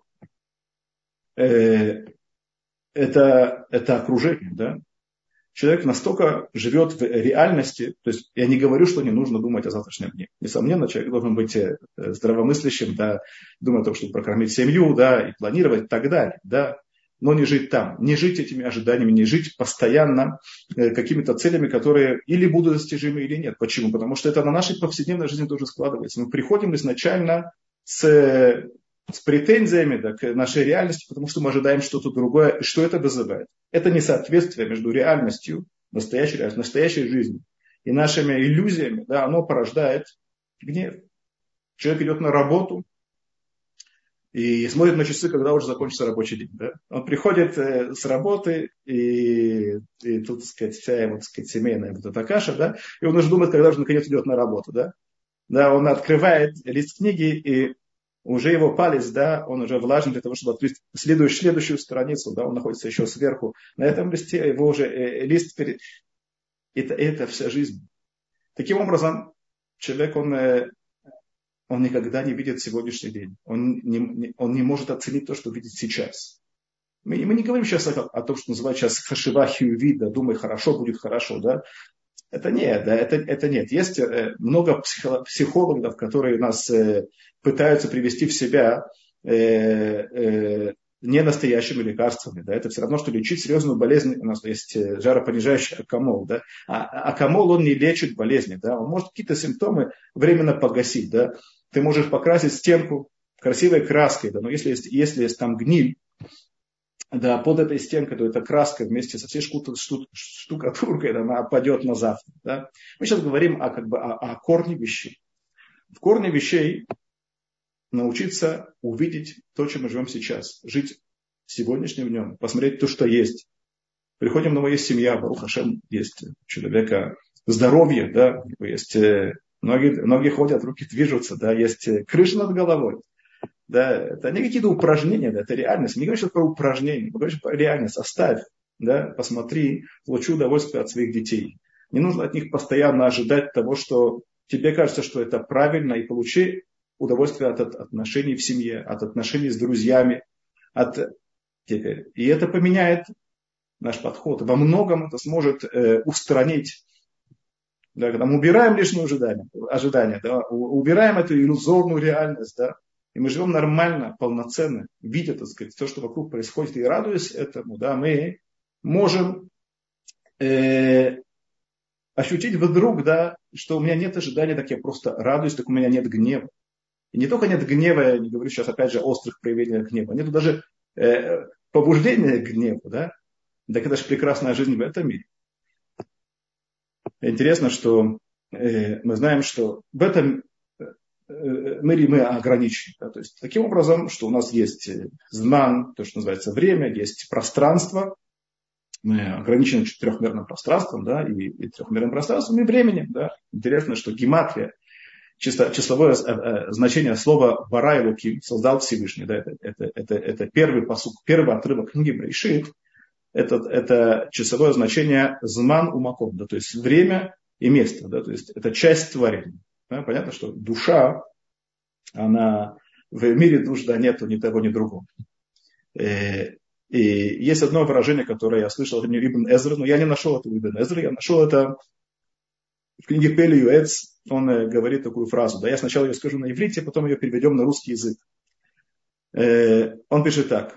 это окружение. Да? Человек настолько живет в реальности, то есть я не говорю, что не нужно думать о завтрашнем дне. Несомненно, человек должен быть здравомыслящим, да, думать о том, чтобы прокормить семью, да, и планировать и так далее. Да? Но не жить там, не жить этими ожиданиями, не жить постоянно какими-то целями, которые или будут достижимы, или нет. Почему? Потому что это на нашей повседневной жизни тоже складывается. Мы приходим изначально с претензиями, да, к нашей реальности, потому что мы ожидаем что-то другое. И что это вызывает? Это несоответствие между реальностью, настоящей жизнью и нашими иллюзиями, да, оно порождает гнев. Человек идет на работу, и смотрит на часы, когда уже закончится рабочий день. Да? Он приходит с работы, и тут, так сказать, вся его, так сказать, семейная вот эта каша, да? И он уже думает, когда же наконец идет на работу. Да? Да, он открывает лист книги, и уже его палец, да, он уже влажен для того, чтобы открыть следующую страницу. Да? Он находится еще сверху. На этом листе его уже лист это вся жизнь. Таким образом, человек, он никогда не видит сегодняшний день. Он не может оценить то, что видит сейчас. Мы не говорим сейчас о том, что называют сейчас хашива хиуви, да, думай хорошо, будет хорошо. Да? Это нет, да, это нет. Есть много психологов, которые нас пытаются привести в себя не настоящими лекарствами. Да. Это все равно, что лечить серьезную болезнь. У нас есть жаропонижающий акамол. Да. А акамол, он не лечит болезни. Да. Он может какие-то симптомы временно погасить. Да. Ты можешь покрасить стенку красивой краской, да, но если есть там гниль, да, под этой стенкой, то эта краска вместе со всей штукатуркой, да, она опадет на завтра. Да. Мы сейчас говорим о корне вещей. В корне вещей научиться увидеть то, чем мы живем сейчас. Жить сегодняшним днем, посмотреть то, что есть. Приходим домой, есть семья, Барух Хашем, есть у человека здоровье, да, есть ноги ходят, руки движутся, да, есть крыша над головой. Да, это не какие-то упражнения, да, это реальность. Не говорю сейчас про упражнения, мы говорим про реальность. Оставь, да, посмотри, получи удовольствие от своих детей. Не нужно от них постоянно ожидать того, что тебе кажется, что это правильно, и получи удовольствие от отношений в семье, от отношений с друзьями. И это поменяет наш подход. Во многом это сможет устранить. Да, когда мы убираем лишние ожидания, да, убираем эту иллюзорную реальность, да, и мы живем нормально, полноценно, видя, так сказать, то, что вокруг происходит, и радуясь этому, да, мы можем ощутить вдруг, да, что у меня нет ожидания, так я просто радуюсь, так у меня нет гнева. И не только нет гнева, я не говорю сейчас опять же о острых проявлениях гнева, нет даже побуждения к гневу, да. Так это же прекрасная жизнь в этом мире. Интересно, что мы знаем, что в этом мире мы ограничены. Да? То есть таким образом, что у нас есть зман, то, что называется время, есть пространство. Мы ограничены трехмерным пространством, да, и трехмерным пространством, и временем. Да? Интересно, что гематрия, числовое значение слова «бара и луки» создал Всевышний. Да? Это первый посук, первый отрывок книги Брешит. Это часовое значение зман умаком, да, то есть время и место, да, то есть это часть творения. Да, понятно, что душа, она в мире душ, да, нету ни того, ни другого. И есть одно выражение, которое я слышал от Ибн Эзры, но я не нашел это у Ибн Эзры, я нашел это в книге Пели Юэц, он говорит такую фразу, да, я сначала ее скажу на иврите, потом ее переведем на русский язык. Он пишет так.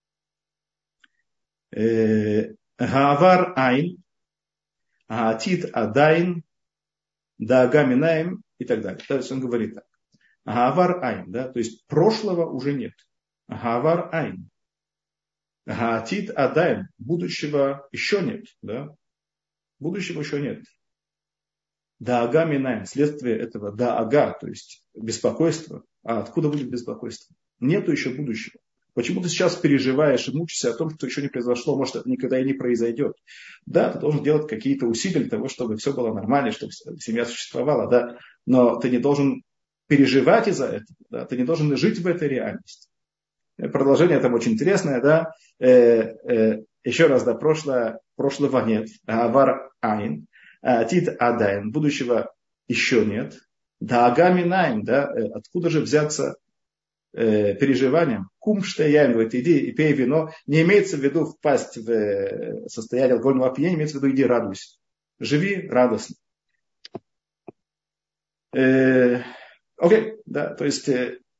Гаавар айн, гаатид адайн, даага минаем и так далее. То есть он говорит так. Гаавар айн, да, то есть прошлого уже нет. Гаавар айн. Гаатид адайн, будущего еще нет, да. Будущего еще нет. Даага минаем, следствие этого даага, то есть беспокойство. А откуда будет беспокойство? Нету еще будущего. Почему ты сейчас переживаешь и мучаешься о том, что еще не произошло, может, это никогда и не произойдет? Да, ты должен делать какие-то усилия для того, чтобы все было нормально, чтобы семья существовала, да, но ты не должен переживать из-за этого, да, ты не должен жить в этой реальности. Продолжение там очень интересное, да, еще раз, да, прошлого нет, авар айн, тит адайн, будущего еще нет, да, агаминаем, да, откуда же взяться переживанием, кум штеян, говорит, иди и пей вино, не имеется в виду впасть в состояние алкогольного опьянения, имеется в виду иди радуйся. Живи радостно. Окей, да, то есть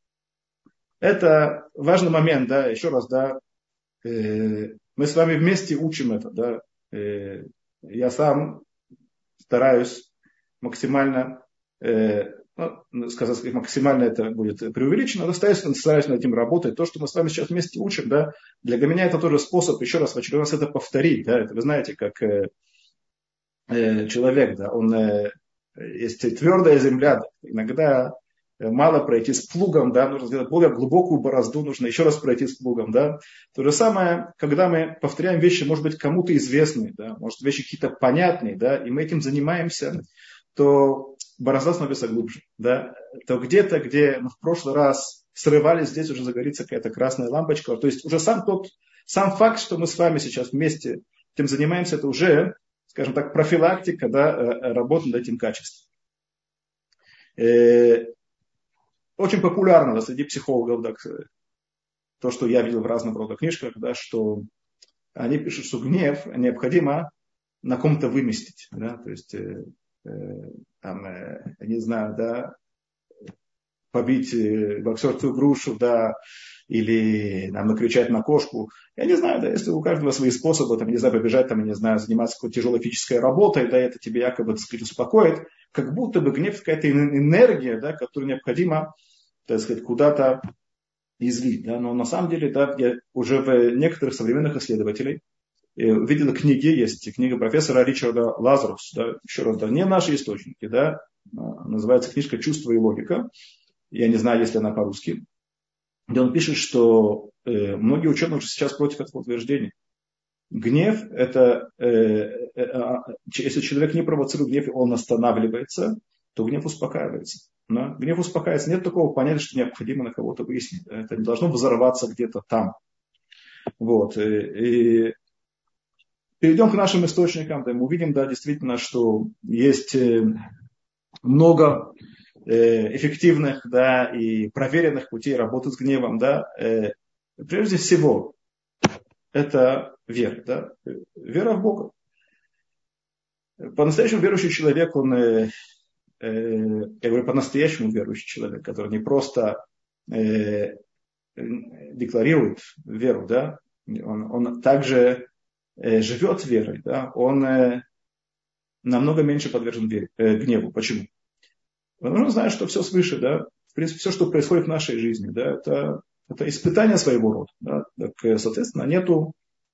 это важный момент, да, еще раз, да, мы с вами вместе учим это, да, я сам стараюсь максимально сказать, максимально это будет преувеличено, но стараюсь над этим работать. То, что мы с вами сейчас вместе учим, да, для меня это тоже способ, еще раз в очередной раз это повторить. Да, это вы знаете, как человек, да, он есть твердая земля, да, иногда мало пройти с плугом, да, нужно сделать более глубокую борозду, нужно еще раз пройти с плугом, да. То же самое, когда мы повторяем вещи, может быть, кому-то известные, да, может, вещи какие-то понятные, да, и мы этим занимаемся, то борозда становится глубже, да, то где-то, где в прошлый раз срывались, здесь уже загорится какая-то красная лампочка, то есть уже сам факт, что мы с вами сейчас вместе этим занимаемся, это уже, скажем так, профилактика, да, работы над этим качеством. Очень популярно среди психологов, да, то, что я видел в разных родах книжках, да, что они пишут, что гнев необходимо на ком-то выместить, да, то есть, там, я не знаю, да, побить боксерскую грушу, да, или нам накричать на кошку. Я не знаю, да, если у каждого свои способы, там, не знаю, побежать, там, я не знаю, заниматься какой-то тяжелой физической работой, да, это тебе якобы, так сказать, успокоит, как будто бы гнев какая-то энергия, да, которую необходимо, так сказать, куда-то излить, да, но на самом деле, да, я уже в некоторых современных исследователей видел книги, есть книга профессора Ричарда Лазаруса, да, еще раз, да, не наши источники, да, называется книжка «Чувство и логика», я не знаю, если она по-русски, где он пишет, что многие ученые уже сейчас против этого утверждения. Гнев, это, если человек не провоцирует гнев, он останавливается, то гнев успокаивается. Да? Гнев успокаивается. Нет такого понятия, что необходимо на кого-то выяснить. Да? Это не должно взорваться где-то там. Вот. И перейдем к нашим источникам. Да, мы увидим, да, действительно, что есть много эффективных, да, и проверенных путей работы с гневом. Да. Прежде всего, это вера. Да. Вера в Бога. По-настоящему верующий человек, он, я говорю, по-настоящему верующий человек, который не просто декларирует веру, да, он также живет верой, да, он намного меньше подвержен гневу. Почему? Потому что он знает, что все свыше, да, в принципе, все, что происходит в нашей жизни, да, это испытание своего рода. Да, так, соответственно, нету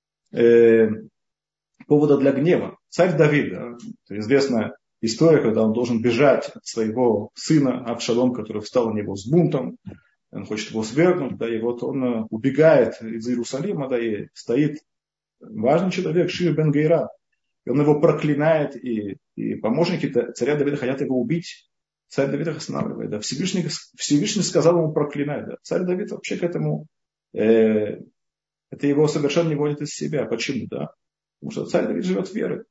повода для гнева. Царь Давид, да, это известная история, когда он должен бежать от своего сына Авшалом, который встал на него с бунтом, он хочет его свергнуть, да, и вот он убегает из Иерусалима, да, и стоит важный человек, Шир бен Гейра, и он его проклинает, и помощники царя Давида хотят его убить. Царь Давид их останавливает. Да. Всевышний сказал ему проклинать. Да. Царь Давид вообще к этому, это его совершенно не вводит из себя. Почему? Да? Потому что царь Давид живет верой.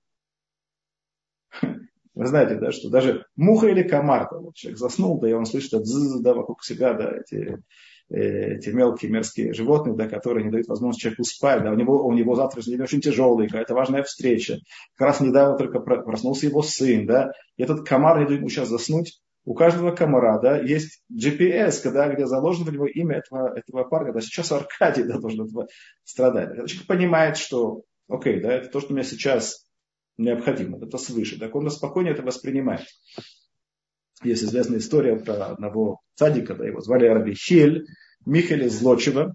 Вы знаете, да, что даже муха или комар, да, вот человек заснул, да, и он слышит да, вокруг себя, да, эти мелкие мерзкие животные, да, которые не дают возможности человеку спать, да, у него завтрашний день очень тяжелый, какая-то важная встреча. Как раз недавно только проснулся его сын, да, и этот комар не дает ему сейчас заснуть. У каждого комара, да, есть GPS, где заложено в него имя этого парня. Да, сейчас Аркадий, да, должен страдать. Когда человек понимает, что, окей, да, это то, что мне сейчас необходимо, это свыше. Так он спокойнее это воспринимает. Есть известная история про одного цадика, да, его звали Раби Хиль, Михаил из Злочева.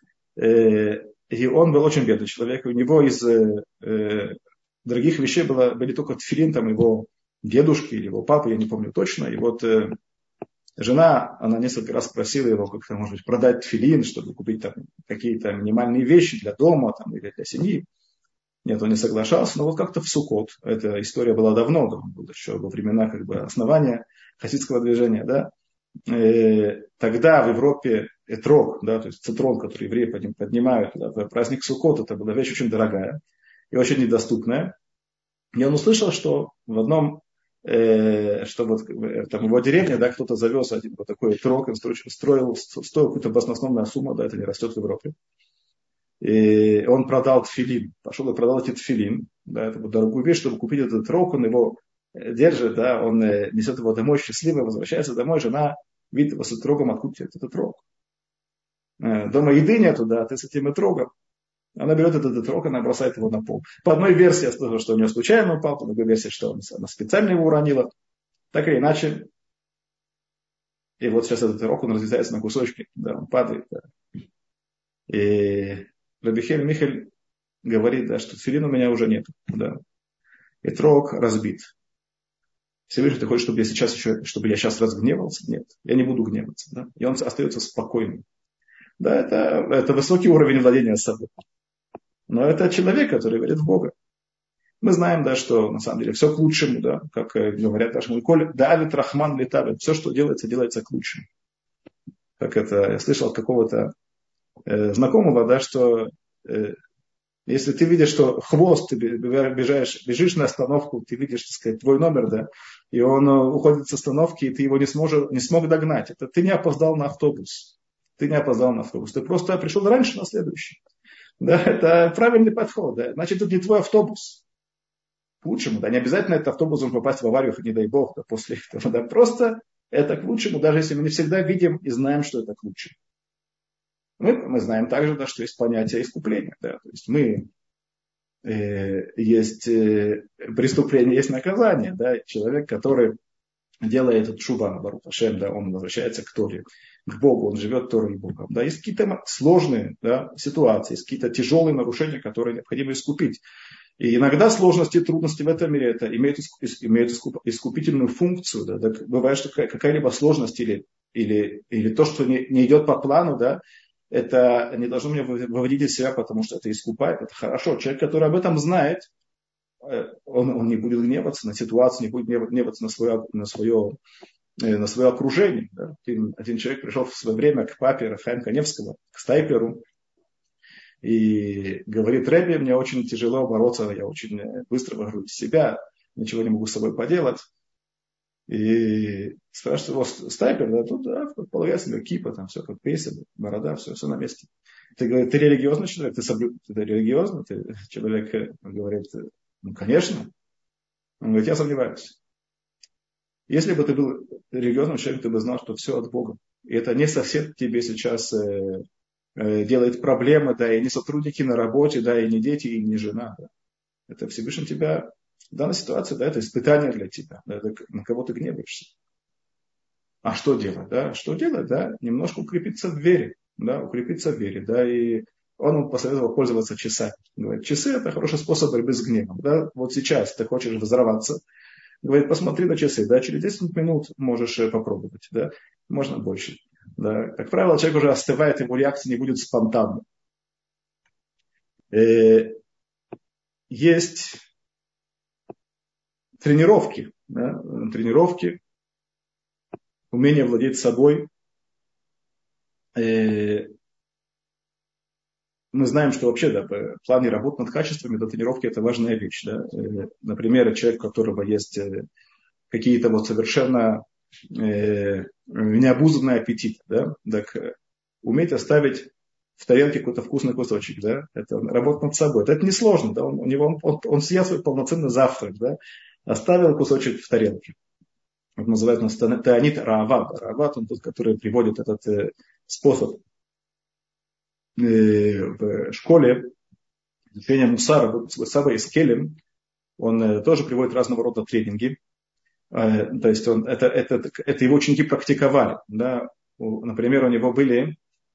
И он был очень бедный человек. У него из дорогих вещей были только тфилин, там его дедушки или его папы, я не помню точно. И вот жена, она несколько раз просила его как-то, может быть, продать тфилин, чтобы купить там какие-то минимальные вещи для дома там, или для семьи. Нет, он не соглашался, но вот как-то в Суккот, эта история была давно, было еще во времена как бы основания хасидского движения, да, тогда в Европе этрог, да, то есть цитрон, который евреи поднимают, да, в праздник Суккот, это была вещь очень дорогая и очень недоступная. И он услышал, что в одном, что вот там его деревне, да, кто-то завез один вот такой этрог, он стоил какую-то баснословную сумму, да, это не растет в Европе. И он продал тфилин, пошел и продал эти тфилин, да, это вот дорогую вещь, чтобы купить этот рог, он его держит, да, он несет его домой счастливый, возвращается домой, жена видит его с этим рогом, откуда этот рог. Дома еды нету, да, ты с этим рогом. Она берет этот рог, она бросает его на пол. По одной версии я слышал, что у нее случайно упал, по другой версии, что она специально его уронила. Так или иначе. И вот сейчас этот рог, он разлетается на кусочки, да, он падает. Да. И Раби Хиль Михаил говорит, да, что тфилин у меня уже нет. Да. И трог разбит. Всевышний, ты хочешь, чтобы я сейчас разгневался? Нет, я не буду гневаться. Да? И он остается спокойным. Да, это высокий уровень владения собой. Но это человек, который верит в Бога. Мы знаем, да, что на самом деле все к лучшему, да, как говорят даже Коль, Давид Рахман Летавит, все, что делается к лучшему. Как это я слышал от какого-то знакомого, да, что если ты видишь, что хвост, ты бежишь на остановку, ты видишь, так сказать, твой номер, да, и он уходит с остановки, и ты его не смог догнать. Это ты не опоздал на автобус. Ты не опоздал на автобус. Ты просто пришел раньше на следующий. Да, это правильный подход. Да. Значит, это не твой автобус. к лучшему. Да, не обязательно этот автобус должен попасть в аварию, не дай бог, да, после этого. Да, просто это к лучшему, даже если мы не всегда видим и знаем, что это к лучшему. Мы знаем также, да, что есть понятие искупления. Да, то есть есть преступление, есть наказание. Да, человек, который делает шуба, Барух Ашем, да, он возвращается к Торе, к Богу, он живет Торой и Богом. Да, есть какие-то сложные, да, ситуации, есть какие-то тяжелые нарушения, которые необходимо искупить. И иногда сложности и трудности в этом мире это имеют искупительную функцию. Да, да, бывает, что какая-либо сложность или то, что не идет по плану, да, это не должно меня выводить из себя, потому что это искупает, это хорошо. Человек, который об этом знает, он не будет гневаться на ситуацию, не будет гневаться на свое окружение. Да. Один человек пришел в свое время к папе Рафаэма Каневского, к Стайперу, и говорит: Ребби, мне очень тяжело бороться, я очень быстро выхожу из себя, ничего не могу с собой поделать. И спрашивает его Стайпер, да, тут да, полагается себе кипа, там все как песня, борода, все на месте. Ты говоришь: ты религиозный человек, ты религиозный, ты человек говорит: ну, конечно. Он говорит: я сомневаюсь. Если бы ты был религиозным человеком, ты бы знал, что все от Бога. И это не сосед тебе сейчас делает проблемы, да, и не сотрудники на работе, да, и не дети, и не жена. Да. Это Всевышний тебя в данной ситуации, да, это испытание для тебя. Да, это на кого ты гневаешься. А что делать? Да? Что делать? Да? Немножко укрепиться в вере. Да, укрепиться в вере. Да, и он посоветовал пользоваться часами. Говорит, часы это хороший способ борьбы с гневом. Да? Вот сейчас ты хочешь взорваться. Говорит, посмотри на часы. Да? Через 10 минут можешь попробовать. Да? Можно больше. Да. Как правило, человек уже остывает, его реакция не будет спонтанной. Есть тренировки. Да? Тренировки, умение владеть собой. Мы знаем, что вообще да, в плане работы над качествами до тренировки это важная вещь. Да? Например, человек, у которого есть какие-то вот совершенно необузданные аппетиты, да? Так уметь оставить в тарелке какой-то вкусный кусочек, да? Это работа над собой. Это несложно, да? Он съел свой полноценный завтрак, да? Оставил кусочек в тарелке. Это называется таанит раават. Раават, он тот, который приводит этот способ в школе изучения мусара, Саба Искелем, он тоже приводит разного рода тренинги. То есть это его ученики практиковали. Да. Например, у него были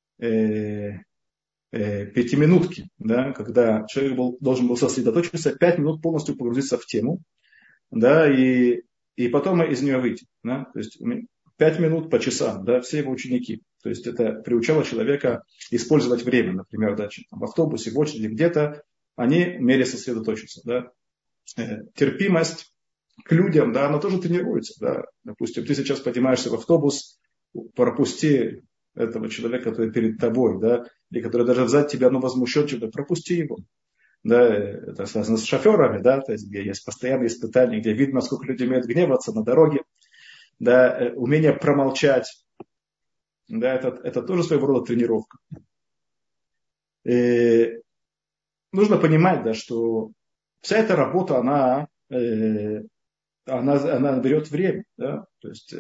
пятиминутки, да, когда человек должен был сосредоточиться, 5 минут полностью погрузиться в тему, да, и потом из нее выйти. Да. То есть 5 минут по часам, да, все его ученики. То есть это приучало человека использовать время, например, да, в автобусе, в очереди, где-то они мере сосредоточиться. Да. Терпимость к людям, да, она тоже тренируется. Да. Допустим, ты сейчас поднимаешься в автобус, пропусти этого человека, который перед тобой, да, или который даже сзади тебя, возмущен чем-то, пропусти его. Да, это связано с шоферами, да, то есть где есть постоянные испытания, где видно, сколько люди умеют гневаться на дороге, да, умение промолчать, да, это тоже своего рода тренировка. И нужно понимать, да, что вся эта работа, она берет время, да, то есть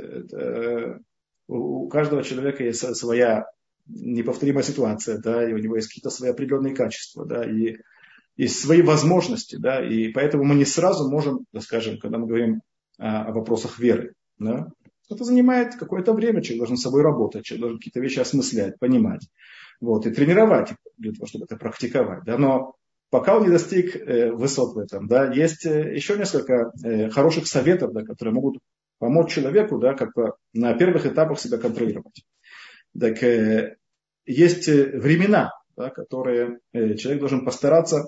у каждого человека есть своя неповторимая ситуация, да, и у него есть какие-то свои определенные качества, да, и есть свои возможности, да, и поэтому мы не сразу можем, да, скажем, когда мы говорим о вопросах веры, да, это занимает какое-то время, человек должен с собой работать, человек должен какие-то вещи осмыслять, понимать, вот, и тренировать для того, чтобы это практиковать, да, но пока он не достиг высот в этом, да, есть еще несколько хороших советов, да, которые могут помочь человеку, да, как-то на первых этапах себя контролировать. Так есть времена, да, которые человек должен постараться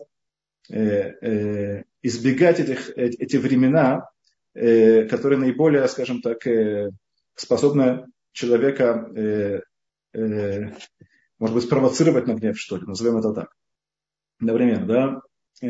избегать эти времена, которые наиболее, скажем так, способны человека, может быть, спровоцировать на гнев, что ли, назовем это так. Например, да,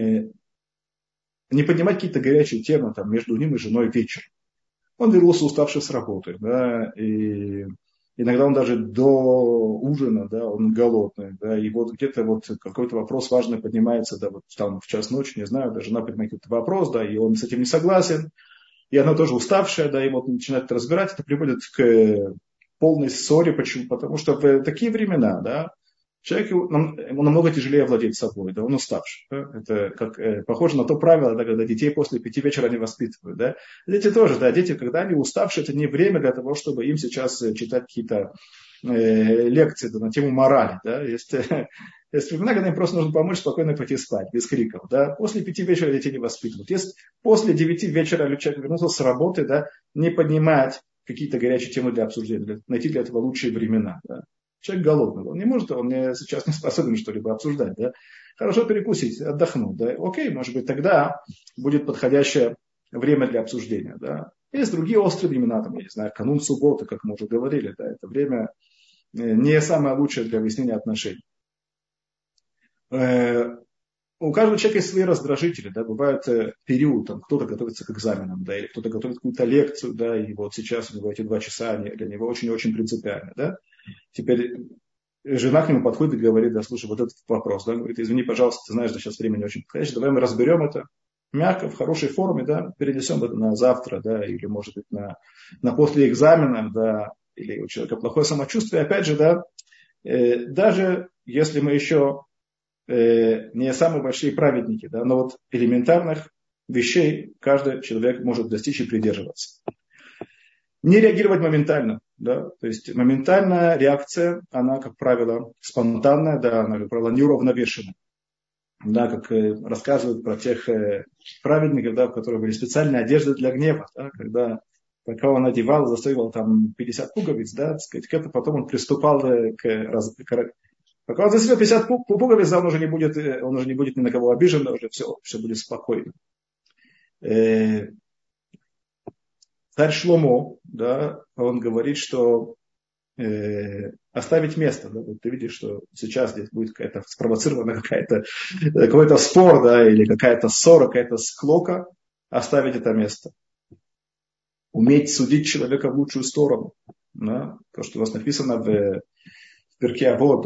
не поднимать какие-то горячие темы там, между ним и женой вечером. Он вернулся уставший с работы, да, и иногда он даже до ужина, да, он голодный, да, и вот где-то вот какой-то вопрос важный поднимается, да, вот там в час ночи, не знаю, даже жена поднимает какой-то вопрос, да, и он с этим не согласен, и она тоже уставшая, да, и вот начинает это разбирать, это приводит к полной ссоре. Почему? Потому что в такие времена, да, человеку ему намного тяжелее владеть собой, да, он уставший. Да? Это как, похоже на то правило, да, когда детей после 5 вечера не воспитывают. Да? Дети тоже, да, дети, когда они уставшие, это не время для того, чтобы им сейчас читать какие-то лекции, да, на тему морали. Да? Есть времена, когда им просто нужно помочь спокойно пойти спать, без криков. Да? После 5 вечера детей не воспитывают. Если после 9 вечера человек вернулся с работы, да, не поднимать какие-то горячие темы для обсуждения, найти для этого лучшие времена. Да. Человек голодный, он не может, он сейчас не способен что-либо обсуждать. Да. Хорошо перекусить, отдохнуть. Да. Окей, может быть, тогда будет подходящее время для обсуждения. Да. Есть другие острые времена, там, я не знаю, канун субботы, как мы уже говорили. Да. Это время не самое лучшее для выяснения отношений. У каждого человека есть свои раздражители, да, бывает период, там, кто-то готовится к экзаменам, да, или кто-то готовит какую-то лекцию, да, и вот сейчас у него эти 2 часа, они для него очень-очень принципиальны, да. Теперь жена к нему подходит и говорит, да, слушай, вот этот вопрос, да, говорит, извини, пожалуйста, ты знаешь, да, сейчас время не очень подходящее, давай мы разберем это мягко, в хорошей форме, да, перенесем это на завтра, да, или, может быть, на после экзамена, да, или у человека плохое самочувствие, опять же, да, даже если мы еще не самые большие праведники, да, но вот элементарных вещей каждый человек может достичь и придерживаться. Не реагировать моментально, да, то есть моментальная реакция, она, как правило, спонтанная, да, она, как правило, неуравновешенная. Да, как рассказывают про тех праведников, да, у которых были специальные одежды для гнева, да, когда пока он одевал, застегивал там 50 пуговиц, да, так сказать, это потом он приступал к пока он засыпет 50 пуговиц, он уже не будет ни на кого обижен, уже все будет спокойно. Царь Шломо, да, он говорит, что оставить место. Да, вот ты видишь, что сейчас здесь будет какая-то спровоцирована какой-то спор, да, или какая-то ссора, какая-то склока, оставить это место. Уметь судить человека в лучшую сторону. Да, то, что у нас написано в Перке Авот,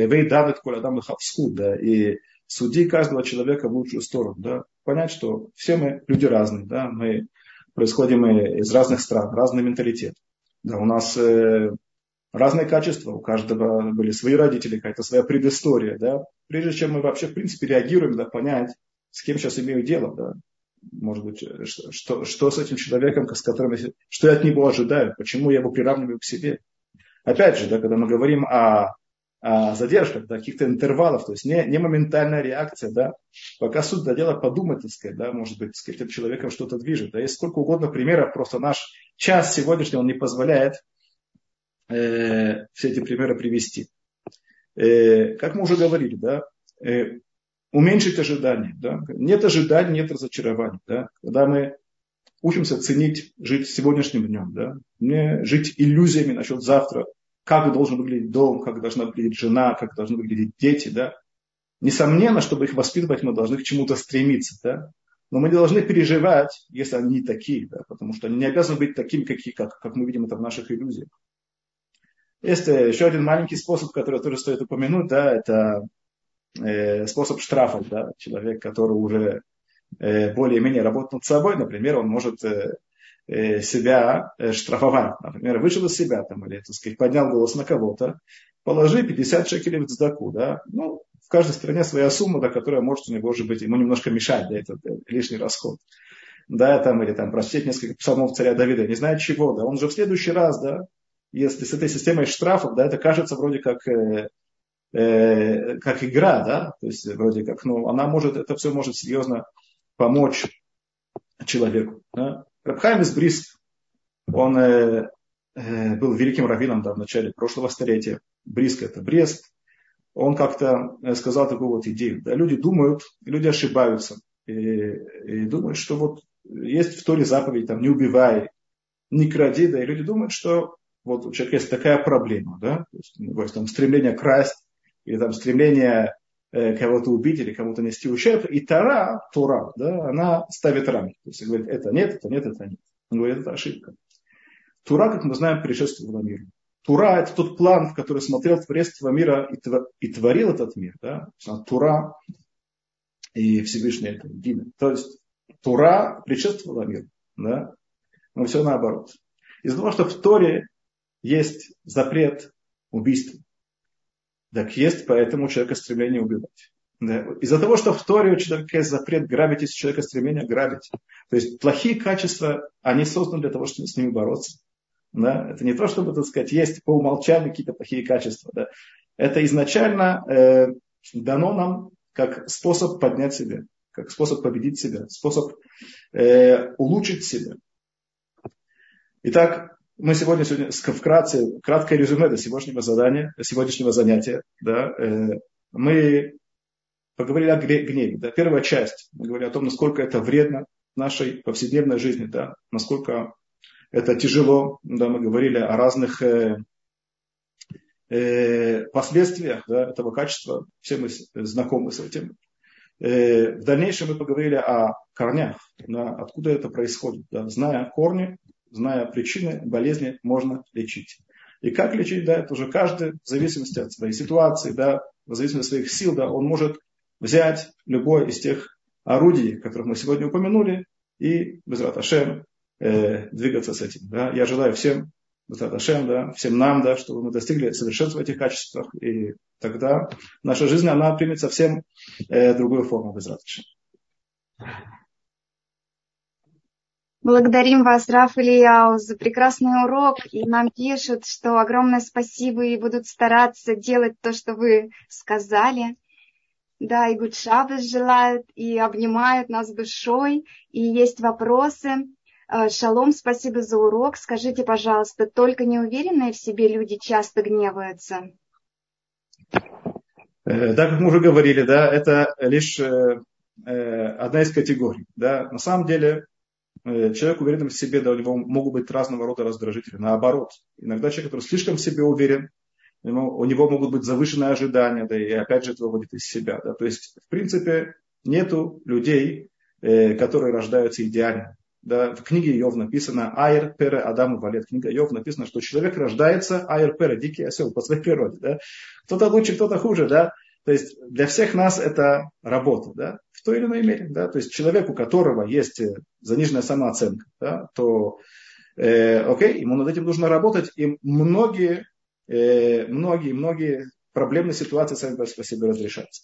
да, и суди каждого человека в лучшую сторону, да, понять, что все мы люди разные, да, мы происходим из разных стран, разный менталитет, да, у нас разные качества, у каждого были свои родители, какая-то своя предыстория, да, прежде чем мы вообще, в принципе, реагируем, да, понять, с кем сейчас имею дело, да, может быть, что с этим человеком, с которым что я от него ожидаю, почему я его приравниваю к себе. Опять же, да, когда мы говорим о задержках, да, каких-то интервалов, то есть не моментальная реакция, да, пока суть до дела подумать, так сказать, да, может быть, с этим человеком что-то движет. Да, есть сколько угодно примеров, просто наш час сегодняшний, он не позволяет все эти примеры привести. Как мы уже говорили, да, уменьшить ожидания. Да, нет ожиданий, нет разочарований. Да, когда мы учимся ценить, жить сегодняшним днем, да, не жить иллюзиями насчет завтра, как должен выглядеть дом, как должна выглядеть жена, как должны выглядеть дети, да. Несомненно, чтобы их воспитывать, мы должны к чему-то стремиться, да. Но мы не должны переживать, если они не такие, да, потому что они не обязаны быть такими, как мы видим это в наших иллюзиях. Есть еще один маленький способ, который тоже стоит упомянуть, да, это способ штрафов, да. Человек, который уже более-менее работает над собой, например, он может себя штрафовать. Например, вышел из себя там, или, так сказать, поднял голос на кого-то, положи 50 шекелей в цдаку, да. Ну, в каждой стране своя сумма, да, которая может у него уже быть, ему немножко мешать, да, это лишний расход. Да, там, или там прочитать несколько псалмов царя Давида, не знаю чего, да, он же в следующий раз, да, если с этой системой штрафов, да, это кажется вроде как игра, да, то есть вроде как, ну, это все может серьезно помочь человеку. Да. Рав Хаим из Бриска, он был великим раввином, да, в начале прошлого столетия. Бриск — это Брест. Он как-то сказал такую вот идею. Да, люди думают, люди ошибаются. И думают, что вот есть в Торе заповедь, там, не убивай, не кради, да, и люди думают, что вот у человека есть такая проблема, да, то есть там стремление красть, или там стремление кого-то убить или кому-то нести ущерб, и Тора, да, она ставит рамки. То есть говорит, это нет, это нет, это нет. Он говорит, это ошибка. Тура, как мы знаем, предшествовала миру. Тура – это тот план, в который смотрел творец мира и творил этот мир. Да? Тура и Всевышний это едино. То есть Тура предшествовала миру. Да? Но все наоборот. Из-за того, что в Торе есть запрет убийства, так есть поэтому у человека стремление убивать. Да. Из-за того, что в Торе у человека есть запрет грабить, есть у человека стремление грабить. То есть плохие качества, они созданы для того, чтобы с ними бороться. Да. Это не то, чтобы, так сказать, есть по умолчанию какие-то плохие качества. Да. Это изначально дано нам как способ поднять себя, как способ победить себя, способ улучшить себя. Итак, мы сегодня вкратце, краткое резюме до сегодняшнего занятия. Да, мы поговорили о гневе. Да. Первая часть, мы говорили о том, насколько это вредно в нашей повседневной жизни, да, насколько это тяжело. Да, мы говорили о разных последствиях, да, этого качества. Все мы знакомы с этим. В дальнейшем мы поговорили о корнях, да, откуда это происходит. Да. Зная корни, зная причины болезни, можно лечить. И как лечить, да, это уже каждый, в зависимости от своей ситуации, да, в зависимости от своих сил, да, он может взять любое из тех орудий, которых мы сегодня упомянули, и безрат Ашем двигаться с этим. Да. Я желаю всем, безрат Ашем, да, всем нам, да, чтобы мы достигли совершенства в этих качествах, и тогда наша жизнь, она примет совсем другую форму, безрат Ашем. Благодарим вас, Раф Ильяу, за прекрасный урок. И нам пишут, что огромное спасибо и будут стараться делать то, что вы сказали. Да, и Гуд Шаббат желают, и обнимают нас душой. И есть вопросы. Шалом, спасибо за урок. Скажите, пожалуйста, только неуверенные в себе люди часто гневаются? Да, как мы уже говорили, да, это лишь одна из категорий. Да. На самом деле, человек уверен в себе, да, у него могут быть разного рода раздражители. Наоборот, иногда человек, который слишком в себе уверен, у него могут быть завышенные ожидания, да, и опять же это выводит из себя. Да. То есть, в принципе, нету людей, которые рождаются идеально. Да. В книге Иов написано «Айр пере Адам валет». Книга Иов написано, что человек рождается «Айр пере», дикий осел по своей природе. Да. Кто-то лучше, кто-то хуже, да. То есть для всех нас это работа, да, в той или иной мере. Да. То есть человек, у которого есть заниженная самооценка, да, то ему над этим нужно работать. И многие проблемные ситуации сами по себе разрешаются.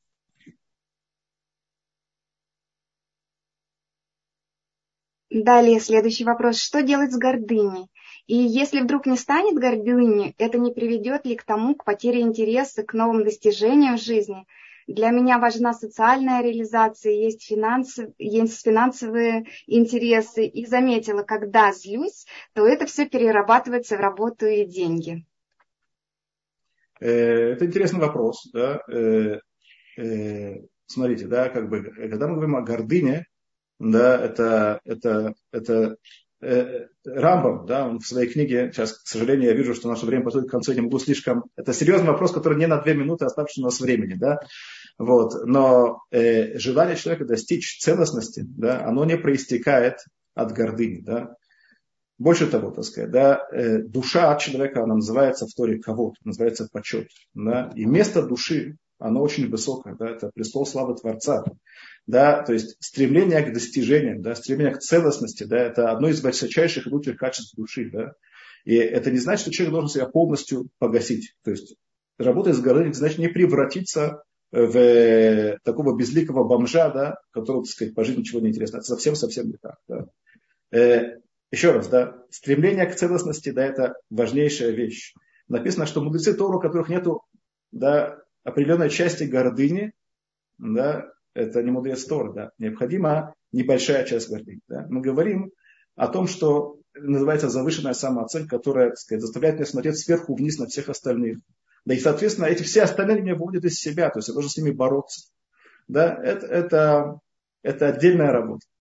Далее, следующий вопрос. Что делать с гордыней? И если вдруг не станет гордыни, это не приведет ли к потере интереса, к новым достижениям в жизни? Для меня важна социальная реализация, есть финансовые интересы. И заметила, когда злюсь, то это все перерабатывается в работу и деньги. Это интересный вопрос. Да? Смотрите, да, когда мы говорим о гордыне, да, это Рамбам, да, он в своей книге, сейчас, к сожалению, я вижу, что наше время подходит к концу, я не могу слишком, это серьезный вопрос, который не на 2 минуты оставшегося у нас времени, да, вот, но желание человека достичь целостности, да, оно не проистекает от гордыни, да, больше того, так сказать, да, душа человека, она называется в Торе кавод, называется почет, да, и место души, оно очень высокое, да, это престол славы Творца, да, то есть стремление к достижениям, да, стремление к целостности, да, это одно из высочайших и лучших качеств души, да, и это не значит, что человек должен себя полностью погасить, то есть работая с гордыней, значит не превратиться в такого безликого бомжа, да, которому, так сказать, по жизни ничего не интересно, это совсем не так, да. Еще раз, да, стремление к целостности, да, это важнейшая вещь. Написано, что мудрецы Торы, у которых нету, да, определенной части гордыни, да, это не мудрец Торы, да, необходима небольшая часть гордыни. Да. Мы говорим о том, что называется завышенная самооценка, которая, так сказать, заставляет меня смотреть сверху вниз на всех остальных. Да и, соответственно, эти все остальные меня выводят из себя, то есть я должен с ними бороться. Да, это отдельная работа.